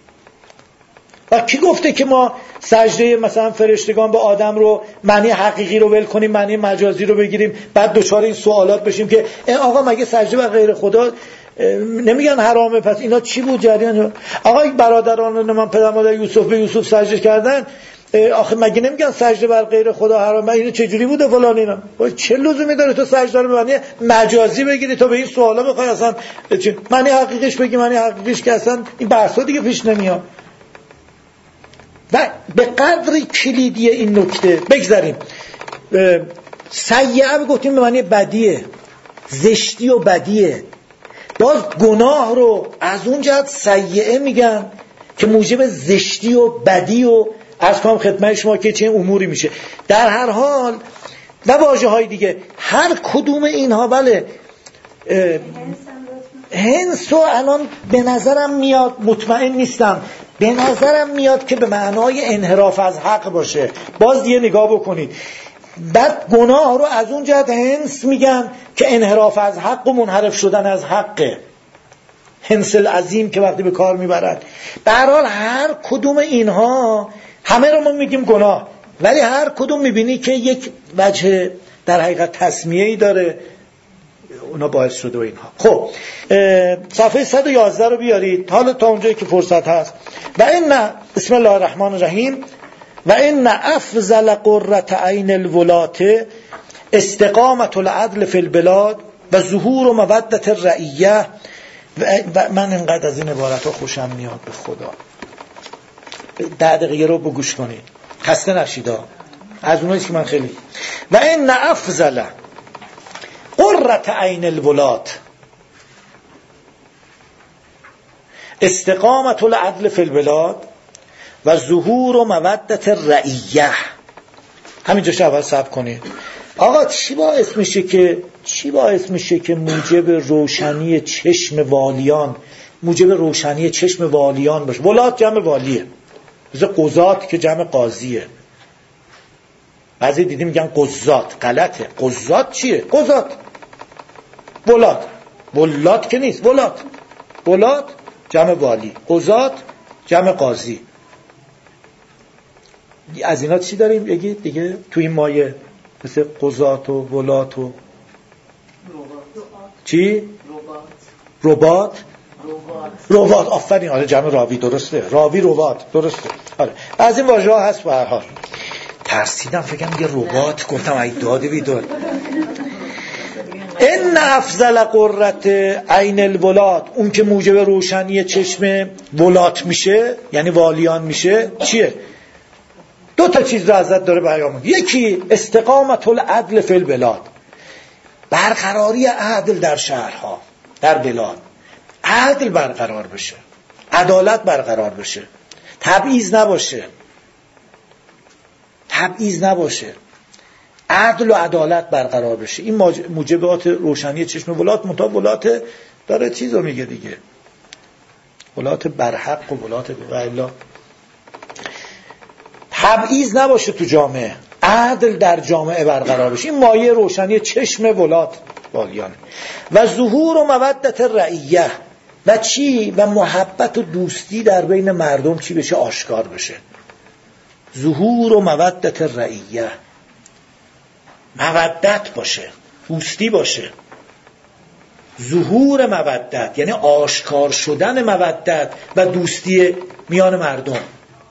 و کی گفته که ما سجده مثلا فرشتگان به آدم رو معنی حقیقی رو ول کنیم معنی مجازی رو بگیریم بعد دچار این سوالات بشیم که آقا مگه سجده به غیر خدا نمیگن حرامه؟ پس اینا چی بود جریان؟ آقا برادران من پدر مادر یوسف به یوسف سجده کردن، آخه مگه نمیگن سجده بر غیر خدا حرامه؟ اینو چه جوری بوده فلان اینا؟ چه لزومی داره تو سجده رو به معنی مجازی بگیری تا به این سوالا بخوای اصلا معنی حقیقیش بگی؟ معنی حقیقیش که اصلا این بحثا دیگه پیش نمیاد. و به قدری کلیدی این نکته بگذاریم. سیئه گفتیم به معنی بدیه، زشتی و بدیه. باز گناه رو از اون جهت سیئه میگن که موجب زشتی و بدی و از کنم خدمت شما که چه اموری میشه. در هر حال و واژه های دیگه هر کدوم اینها بله هنس و الان به نظرم میاد، مطمئن نیستم، به نظرم میاد که به معنای انحراف از حق باشه. باز یه نگاه بکنید. بعد گناه رو از اون جهت هنس میگن که انحراف از حق و منحرف شدن از حقه. هنس العظیم که وقتی به کار میبرد. به هر حال هر کدوم اینها همه رو ما میگیم گناه، ولی هر کدوم میبینی که یک وجه در حقیقت تسمیه‌ای داره، اونا باعث شده و اینها. خب صفحه 111 رو بیارید حالا تا اونجایی که فرصت هست. و این بسم الله الرحمن الرحیم و این افضل قرة عین الولات استقامت العدل فی البلاد و ظهور و مودت الرعیه. و من اینقدر از این عبارت ها خوشم میاد به خدا. 10 دقیقه رو بگوش کنید، خسته نشید. از اوناییست که من خیلی و این افضل قرة عین الولات، استقامت العدل فی البلاد و ظهور و مودت رعیه. همینجاش اول صبر کنید. آقا چی باعث میشه که موجب روشنی چشم والیان باشه؟ ولات جمع والیه، مثل قضات که جمع قاضیه. بعضی دیدیم میگن قضات، غلطه. قضات چیه؟ قضات. ولات که نیست، ولات جمع والی، قضات جمع قاضی. از اینا چی داریم بگید دیگه تو این مایه؟ مثل قضات و ولات و چی؟ رباط. آفرین، آره جمع راوی، درسته. راوی رباط، درسته. آره از این واژه ها هست. به هر حال ترسیدم فکرم یه رباط گفتم ای داده بیداد. ان افضل قرة عین الولات، اون که موجب روشنی چشم ولات میشه یعنی والیان میشه چیه؟ دو تا چیز رو ازت داره بیان میکنه. یکی استقامت العدل فی البلاد، برقراری عدل در شهرها، در بلاد. عدل برقرار بشه، عدالت برقرار بشه، تبعیض نباشه، عدل و عدالت برقرار بشه. این موجبات روشنی چشم ولات. منتها ولات داره چیز رو میگه دیگه، ولات برحق و ولات غیلا. تبعیض نباشه تو جامعه، عدل در جامعه برقرار بشه. این مایه روشنی چشم ولات والیانه. و ظهور و مودت رعیه، و چی؟ و محبت و دوستی در بین مردم چی بشه؟ آشکار بشه. ظهور و مودت رعیه، مودت باشه، دوستی باشه. ظهور مودت یعنی آشکار شدن مودت و دوستی میان مردم.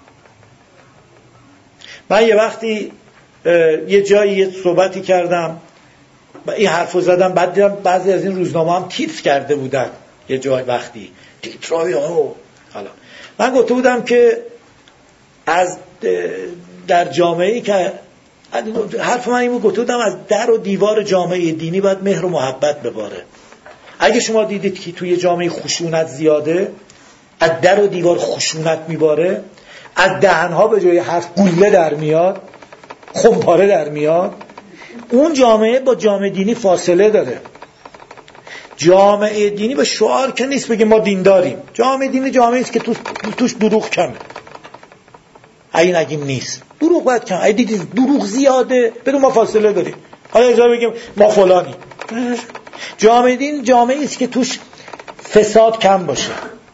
من یه وقتی یه جایی یه صحبتی کردم و این حرفو زدم، بعد دیدم بعضی از این روزنامه هم تیتر کرده بودن. یه جای وقتی تیترای ها، حالا من گفته بودم که از در جامعه‌ای که حرف من اینو گفته بودم، از در و دیوار جامعه دینی باید مهر و محبت بباره. اگه شما دیدید که توی جامعه خشونت زیاده، از در و دیوار خشونت میباره، از دهنها به جای حرف گوله در میاد، خمپاره در میاد، اون جامعه با جامعه دینی فاصله داره. جامعه دینی به شعار که نیست بگه ما دین داریم. جامعه دینی جامعه است که توش دروغ کمه. این نگیم نیست، دروغ باید کم. اگه دیدید دروغ زیاده، بدون ما فاصله داریم. حالا اجازه بگیم ما فلانی. جامعه دین جامعه است که توش فساد کم باشه.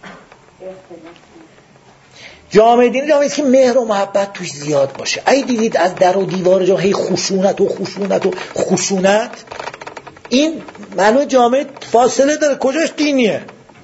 جامعه دینی جامعه است که مهر و محبت توش زیاد باشه. اگه دیدید از در و دیوار جامعه خشونت، این معلومه جامعه فاصله داره. کجاش دینیه؟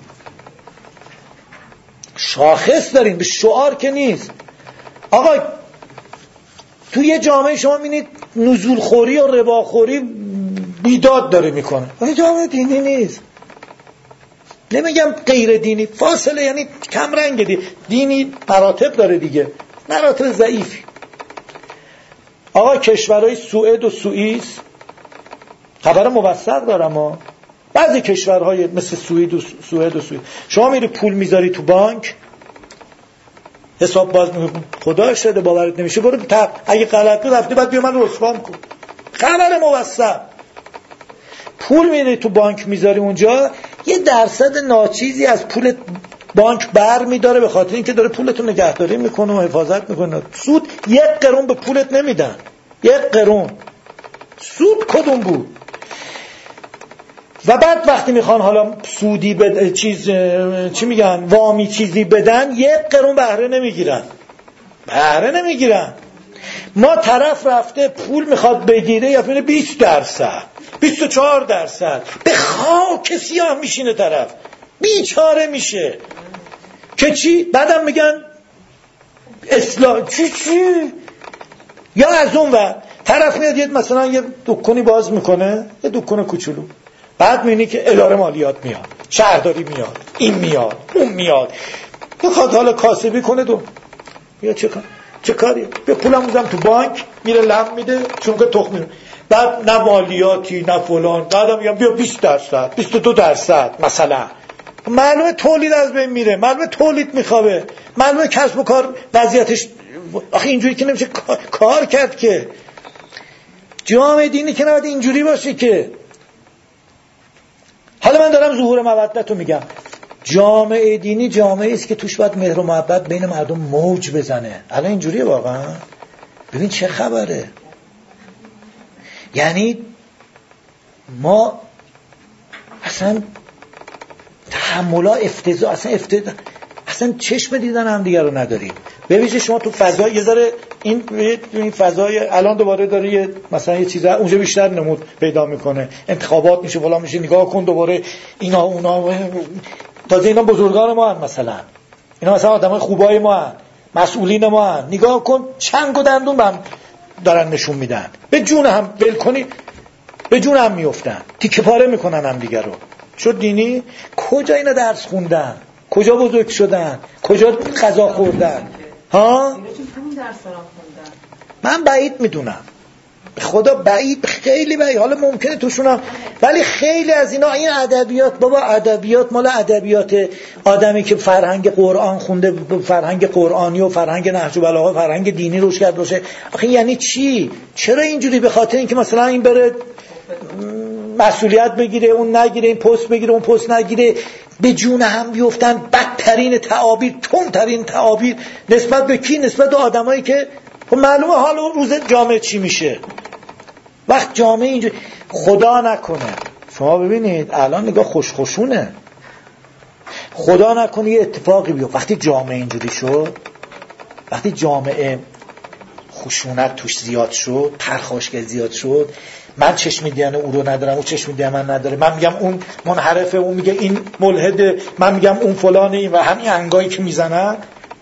شاخص داریم، به شعار که نیست. آقا توی یه جامعه شما می‌بینید نزول خوری و رباخوری بیداد داره میکنه. این جامعه دینی نیست. نمیگم غیر دینی، فاصله یعنی کم رنگ. دینی مراتب داره دیگه، مراتب ضعیفی. آقا کشورهای سوئد و سوئیس، خبر موثق دارم ها، بعضی کشورهای مثل سوئد و سوئیس شما میری پول میذاری تو بانک، حساب باز میکنی، خدا شده باورت نمیشه، برو اگه غلط بود رفتی بعد بیا من رسوام کن. خبر موثق. پول میری تو بانک میذاری اونجا، یه درصد ناچیزی از پول بانک بر میداره به خاطر اینکه داره پولتون نگهداری میکنه و حفاظت میکنه. سود 1 قرون به پولت نمیدن. 1 قرون سود کدوم بود؟ و بعد وقتی میخوان حالا سودی چی میگن، وامی چیزی بدن، 1 قرون بهره نمیگیرن. ما طرف رفته پول میخواد بگیره یا 20%، 24%، به خاک سیاه میشینه، طرف بیچاره میشه که چی؟ بعدم میگن اصلاح چی؟ یا از اون و طرف میاد مثلا یه دکانی باز میکنه، یه دکان کوچولو، بعد میبینی که اداره مالیات میاد، شهرداری میاد، این میاد، اون میاد، بخواد حالا کاسبی کنه یا چه کاری؟ به پولم بودم تو بانک، میره لم میده چون که تخم، بعد نه مالیاتی نه فلان، بعدم میگم بیا 20%، 22% مثلا، معلومه تولید از بین میره، معلومه تولید میخوابه، معلومه کسب و کار وضعیتش آخه اینجوری که نمیشه کار کرد که. جامعه دینی که نباید اینجوری باشه که. حالا من دارم ظهور مودت رو میگم. جامعه دینی جامعه است که توش باید مهر و محبت بین مردم موج بزنه. الان اینجوریه واقعا. ببین چه خبره. یعنی ما اصلا تحملا افتضاح، اصلا چشم دیدن هم دیگر رو نداریم. ببینید شما تو فضای یه ذره این فضای الان دوباره داره مثلا یه چیزا اونجا بیشتر نمود پیدا میکنه، انتخابات میشه فلان میشه، نگاه کن دوباره اینا اونا، تازه اینا بزرگان ما هستن، مثلا اینا مثلا آدمای خوبای ما هستن، مسئولین ما هستن، نگاه کن چنگ و دندون هم دارن نشون میدن، به جون هم ول کنی به جون هم میافتن، تیکه پاره میکنن هم دیگه رو. شد دینی؟ کجا اینا درس خوندن؟ کجا بزرگ شدن؟ کجا غذا خوردن؟ ها؟ من بعید میدونم، خدا بعید، خیلی بعید. حالا ممکنه توشونم، ولی خیلی از اینا این ادبیات، بابا ادبیات مال ادبیات آدمی که فرهنگ قرآن خونده، فرهنگ قرآنی و فرهنگ نهج و بلاغه، فرهنگ دینی روش کرد باشه. آخه یعنی چی؟ چرا اینجوری؟ به خاطر اینکه مثلا این بره مسئولیت بگیره اون نگیره، این پست بگیره اون پست نگیره، به جون هم بیفتن. بدترین تعابیر، تندترین تعابیر نسبت به کی؟ نسبت به آدمایی که خب معلومه حال اون روز جامعه چی میشه. وقت جامعه اینجوری خدا نکنه، شما ببینید الان نگاه خوشخوشونه، خدا نکنه یه اتفاقی بیفته وقتی جامعه اینجوری شد، وقتی جامعه خشونت توش زیاد شد، پرخاشگری زیاد شد، من چشم دیدن او رو ندارم، او چشم دیدن من نداره، من میگم اون منحرفه، اون میگه این ملحده، من میگم اون فلانه، و همین انگایی که میزنن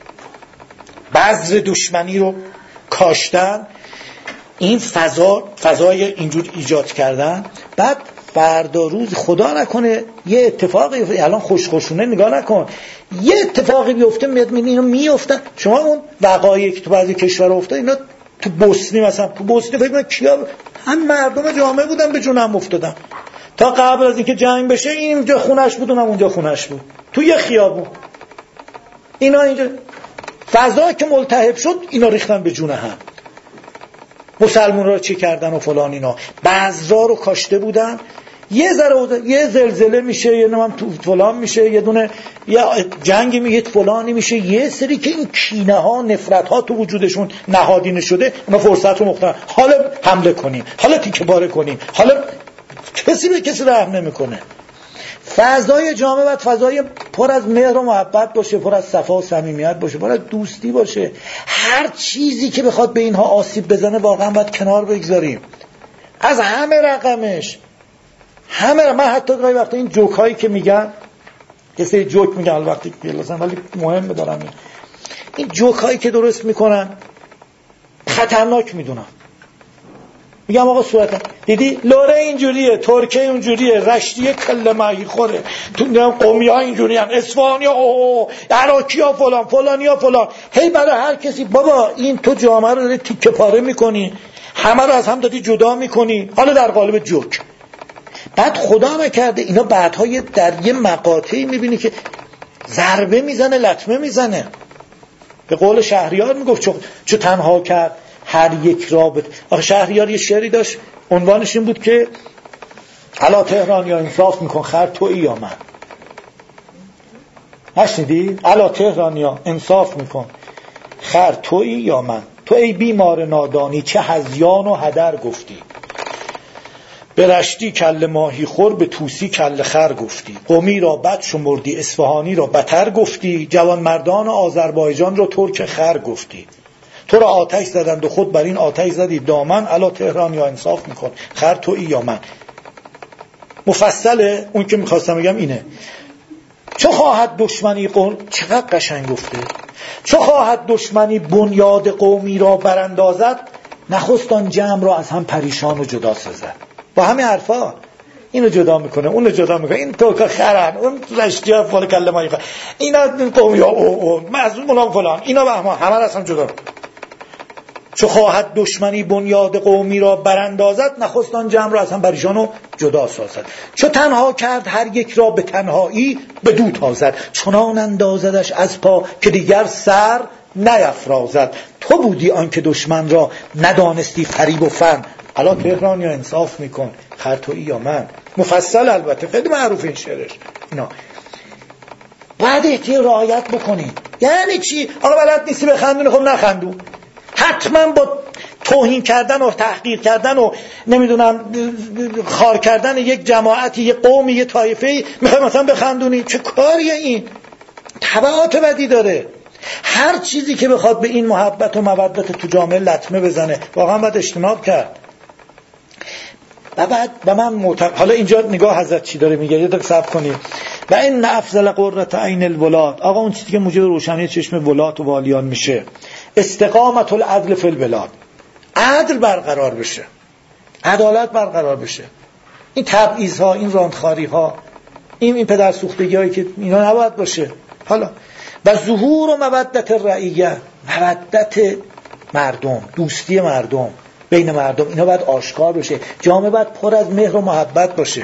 بذر دشمنی رو کاشتن، این فضای اینجور ایجاد کردن. بعد فردا روز خدا نکنه یه اتفاقی بیفته، الان خوشخوشونه نگاه نکن، یه اتفاقی بیفته میاد اینو میافتن. شما اون وقایعی که تو بعضی کشور افتاد، اینا تو بوسنی مثلا، تو بوسنی فکر کنم کیا هم مردم جامعه بودن به جونم افتادن، تا قبل از اینکه جنگ بشه این اینجا خونش بود اونم اونجا خونش بود، تو یه خیابون. اینا اینجا فضا که ملتهب شد اینا ریختن به جون هم، مسلمان را چی کردن و فلان، اینا بذرا رو کاشته بودن. یه ذره یه زلزله میشه، یه نمام تو فلان میشه، یه دونه یه جنگی میشه، فلانی میشه، یه سری که این کینه ها نفرت ها تو وجودشون نهادینه شده، اونا فرصت رو مختار حالا حمله کنیم، حالا تیکه پاره کنیم، حالا کسی به کسی رحم نمیکنه. فضای جامعه باید فضای پر از مهر و محبت باشه، پر از صفا و صمیمیت باشه، پر از دوستی باشه. هر چیزی که بخواد به اینها آسیب بزنه واقعا باید کنار بگذاریم از همه رقمش. من حتی گاهی وقتا این جوک هایی که میگن، یه سری جوک میگن وقتی که لازم، ولی مهم بدارم این جوک هایی که درست میکنن خطرناک میدونم. میگم آقا صورتم دیدی لوره اینجوریه، ترکیه اینجوریه، رشتیه کله ماهی خوره، تو قومی ها اینجوری هم، اصفهانی ها، عراقی ها فلان، فلانی ها فلان. هی برای هر کسی بابا این تو جامعه رو داری تیکه پاره میکنی، همه رو از هم دادی جدا میکنی، حالا در قالب جوک. بعد خدا نکرده اینا بعدها در یه مقاطعی میبینی که ضربه میزنه، لطمه میزنه. به قول شهریار میگفت چو تنها کرد هر یک رابط. آخه شهریار یه شعری داشت عنوانش این بود که الا تهران یا انصاف میکن خر تویی یا من. نشنیدی؟ الا تهران یا انصاف میکن خر تویی یا من. تو ای بیمار نادانی چه هذیان و هدر گفتی، به رشتی کله ماهی خور به توسی کله خر گفتی. قومی را بد شمردی اصفهانی را بتر گفتی، جوان مردان آذربایجان را ترک خر گفتی. تو را آتش زدند و خود بر این آتش زدی دامن، الا تهران یا انصاف میکن خر تویی یا من. مفصله اون که میخواستم بگم اینه. چه خواهد دشمنی قوم، چقدر قشنگ گفته، چه خواهد دشمنی بنیاد قومی را براندازد، نخستان جمع را از هم پریشان و جدا سازد. با همین حرفا اینو جدا میکنه، اونو جدا میکنه، این توکا خرن، اون رشتی ها فال کله ماهی خور، اینا قومی ها او معزون فلان، اینا با همه را از هم جدا. چو خواهد دشمنی بنیاد قومی را براندازد، نخست آن جمع را از هم بریشان و جدا سازد. چو تنها کرد هر یک را به تنهایی، بدو تازد. چنان اندازدش از پا که دیگر سر نیفرازد. تو بودی آن که دشمن را ندانستی فریب و فن. الا تهران یا انصاف میکن، خر تویی یا من. مفصل البته، خیلی معروف این شعرش. اینا باید احتیاط رعایت بکنید. یعنی چی؟ آقا بلد نیستی بخندونی، خب نخندون. حتما با توهین کردن و تحقیر کردن و نمیدونم خار کردن یک جماعتی، یک قومی، یک طایفه‌ای میخوای مثلا بخندونی؟ چه کاریه این؟ تبعات بدی داره. هر چیزی که بخواد به این محبت و مودت تو جامعه لطمه بزنه واقعا باید اجتناب کرد. و بعد حالا اینجا نگاه حضرت چی داره میگه، یه دقیقه صبر کنید. و ان افضل قرة عین الولاد، آقا اون چیزی که موجب روشنی چشم ولات و والیان میشه، استقامت العدل فی البلاد، عدل برقرار بشه، عدالت برقرار بشه. این تبعیض ها، این راندخاری ها، این پدر سوختگی هایی که اینا نباید باشه. حالا و ظهور و مودت الرعیه، مودت مردم، دوستی مردم بین مردم، اینا باید آشکار بشه. جامعه باید پر از مهر و محبت باشه.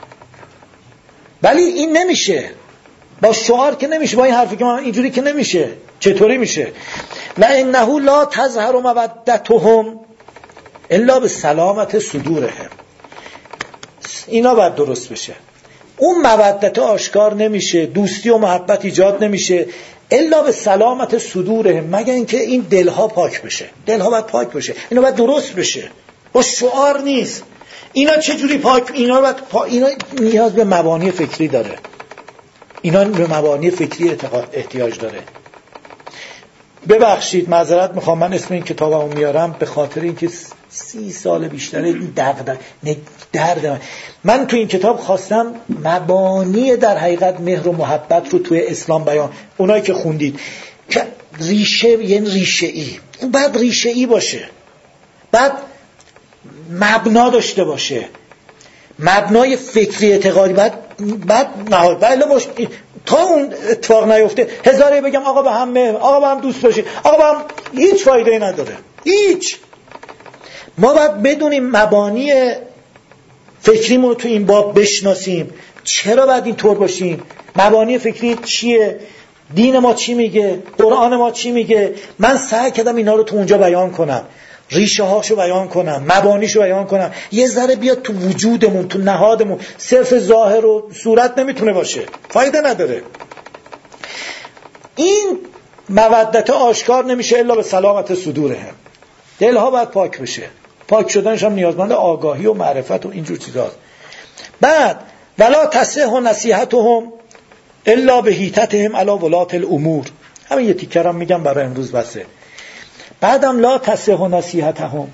ولی این نمیشه با شعار که نمیشه، با این حرفی که من اینجوری که نمیشه. چطوری میشه؟ و انه لا تظهر مودتهم الا بسلامت صدورهم. اینا باید درست بشه. اون مودت آشکار نمیشه، دوستی و محبت ایجاد نمیشه الا به سلامت صدورهم، مگر اینکه این دلها پاک بشه. دلها باید پاک بشه، اینا باید درست بشه، با شعار نیست. اینا چجوری پاک؟ اینا نیاز به مبانی فکری داره. اینا به مبانی فکری احتیاج داره. ببخشید معذرت میخوام، من اسم این کتابمو میارم به خاطر اینکه 30 سال بیشتر این درد من تو این کتاب خواستم مبانی در حقیقت مهر و محبت رو توی اسلام بیان. اونایی که خوندید که ریشه، یعنی ریشه ای، اون بعد ریشه ای باشه، بعد مبنا داشته باشه، مبنای فکری اعتقادی، بعد نهاد بله باشه. تا اون اتفاق نیفته هزاره بگم آقا به هم مهر، آقا به هم دوست باشید، آقا به هم، هیچ فایده نداره، هیچ. ما باید بدونیم مبانی فکریمون رو تو این باب بشناسیم. چرا باید این طور باشیم؟ مبانی فکری چیه؟ دین ما چی میگه؟ قرآن ما چی میگه؟ من سعی کردم اینا رو تو اونجا بیان کنم، ریشه هاشو بیان کنم، مبانیشو بیان کنم، یه ذره بیاد تو وجودمون، تو نهادمون. صرف ظاهر و صورت نمیتونه باشه، فایده نداره. این مودت آشکار نمیشه الا به سلامت صدورهم. دلها باید پاک بشه. پاک شدنش هم نیازمند آگاهی و معرفت و اینجور چیزاست. بعد ولا تصح نصیحتهم الا به هیتتهم علی ولات الامور. همین یه تیکرم میگم برای امروز بسه. بعدم لا تصح نصیحتهم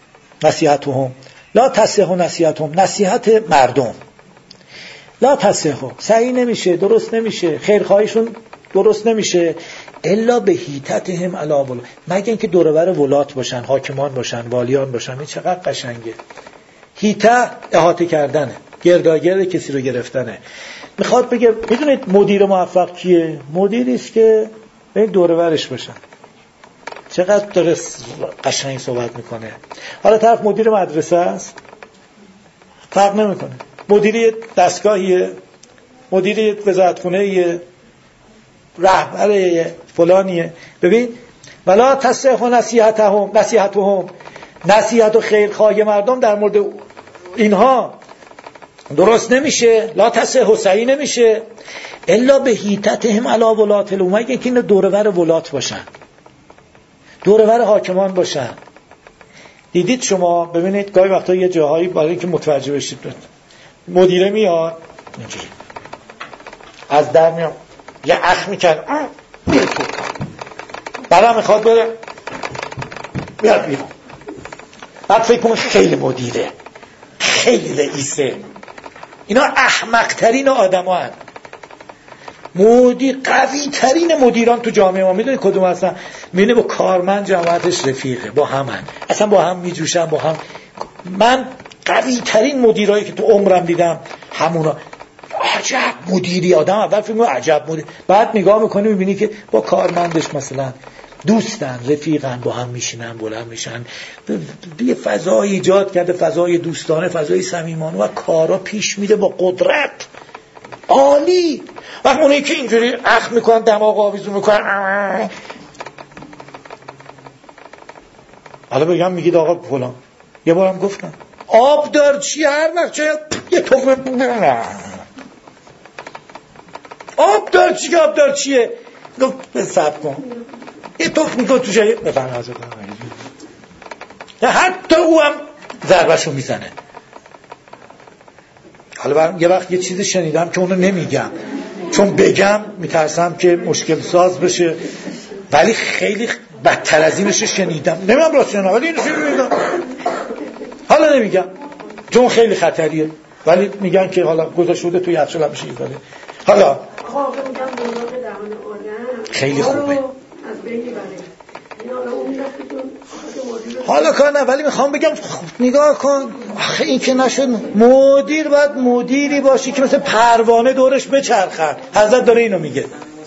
لا تصح نصیحتهم، نصیحت مردم لا تصح، صحیح نمیشه، درست نمیشه، خیرخواهیشون درست نمیشه الا به هیتتهم علی ولات، مگه اینکه دور و بر ولات باشن، حاکمان باشن، والیان باشن. این چقدر قشنگه. هیته احاطه کردنه، گرداگرد کسی رو گرفتنه. میخواد بگه میدونید مدیر موفق کیه؟ مدیری است که به دور و برش باشن. چقدر داره قشنگ صحبت میکنه. حالا طرف مدیر مدرسه است، فرق نمیکنه، مدیری دستگاهیه، مدیری وزارتخونه‌ایه، رهبر فلانیه. ببین ولا تصح نصیحتهم، نصیحت و خیرخواهی مردم در مورد اینها درست نمیشه، لا تصح صحیح نمیشه الا به هیتتهم علی ولات الامور، مگه اینکه اینا دور و بر ولات باشن، دور و بر حاکمان باشن. دیدید شما، ببینید گاهی وقتا یه جاهایی برای اینکه متوجه بشید مدیره میاد اینجوری از در میاد یه اخ میکنه بعد میخواد بره بیاد بیرون، بعد فکر کنه خیلی مدیره، خیلی رئیسه. اینا احمق ترین آدم ها هست. قوی ترین مدیران تو جامعه ما میدونی کدوم هستن؟ میبینی با کارمند جماعتش رفیقه، با همن، اصلا با هم میجوشن، با هم. من قوی ترین مدیرایی که تو عمرم دیدم همونا. عجب مدیری، آدم اول فکر می‌کنه عجب مدیر، بعد نگاه میکنی میبینی که با کارمندش مثلا دوستن، رفیقن، با هم میشینن، بلند میشن، یه فضای ایجاد کرده، فضای دوستانه، فضای صمیمانه و کارا پیش میره با قدرت. عالی. وقت اونایی که اینجوری اخم میکنن، دماغ آویزون میکنن، حالا بگم میگید آقا فلان، یه بارم گفتم آب دار چی هر وقت چه یه تخم آب دار چی که آب دار چیه گفت صبر کن یه تخم میکن تو جایی بفهم حضرت حتی او هم ضربشو میزنه. حالا یه وقت یه چیزی شنیدم که اونو نمیگم چون بگم میترسم که مشکل ساز بشه، ولی خیلی بدتر از اینش شنیدم، نمیم راست شنیدم ولی اینو شنیدم، حالا نمیگم چون خیلی خطریه، ولی میگن که حالا گذاشته بوده توی یخچال هم میشه داره. حالا خیلی خوبه، حالا کار نه، ولی میخوام بگم نگاه کن آخه این که نشد. مدیر باید مدیری باشی که مثل پروانه دورش بچرخن. حضرت داره اینو میگه،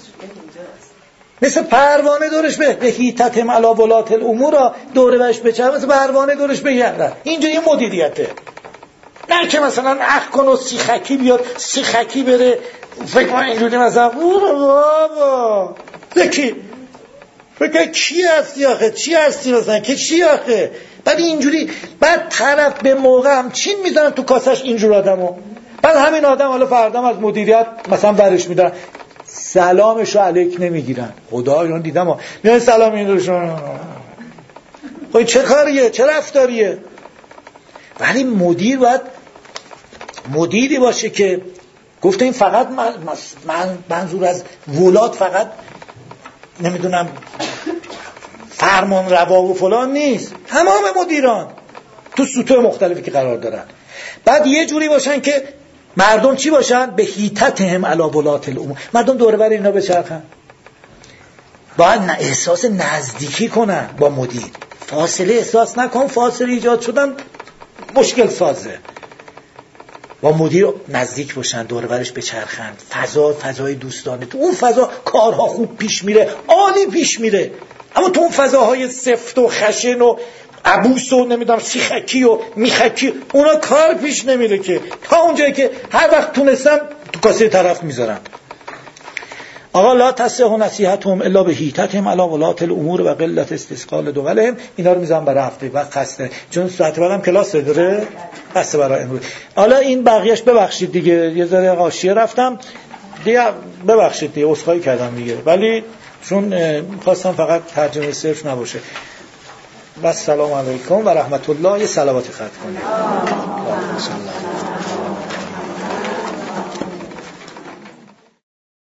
مثل پروانه دورش به هیتت علی ولات الامور دوره بهش بچرخن، مثل پروانه دورش بگردن. اینجا یه مدیریته، نه که مثلا اخ کن و سیخکی بیاد سیخکی بره فکر من اینجوری مثلا بابا ذکی فکر کی هستی آخه، چی هستی مثلا که چی آخه، بعد اینجوری بعد طرف به موقع هم چین میزنن تو کاسش اینجور آدمو، بعد همین آدم حالا فردام از مدیریت مثلا برش میدارن، سلامشو علیک نمیگیرن. خدایان دیدم ها میان سلام اینجورشون، خب چه کاریه چه رفتاریه. ولی مدیر باید مدیری باشه که گفته این فقط منظور از ولات فقط نمیدونم فرمان روا و فلان نیست، تمام مدیران تو سطوح مختلفی که قرار دارن بعد یه جوری باشن که مردم چی باشن؟ به هیتتهم علی ولات الامور، مردم دوره بر اینا بچرخن، باید احساس نزدیکی کنن با مدیر، فاصله احساس نکن، فاصله ایجاد شدن مشکل سازه. با مدیر نزدیک باشن، دور برش بچرخن، فضای دوستانه، تو اون فضا کارها خوب پیش میره، عالی پیش میره. اما تو اون فضاهای سفت و خشن و عبوس و نمیدونم سیخکی و میخکی اونا کار پیش نمیره که، تا اونجایی که هر وقت تونستم تو کاسه طرف میذارن. آقا لا تصح نصیحتهم الا به هیتتهم علی ولات الامور و قلت استثقال دولهم. اینا رو میذارم برای هفته بعد خسته، چون ساعت بعدم کلاس داره بس برای امروز. حالا این بقیه‌اش ببخشید دیگه، یه ذره غاشیه رفتم دیگه، ببخشید دیگه، عذرخواهی کردم دیگه، ولی چون خواستم فقط ترجمه صرف نباشه. و السلام علیکم و رحمت الله. یه صلواتی ختم کنید.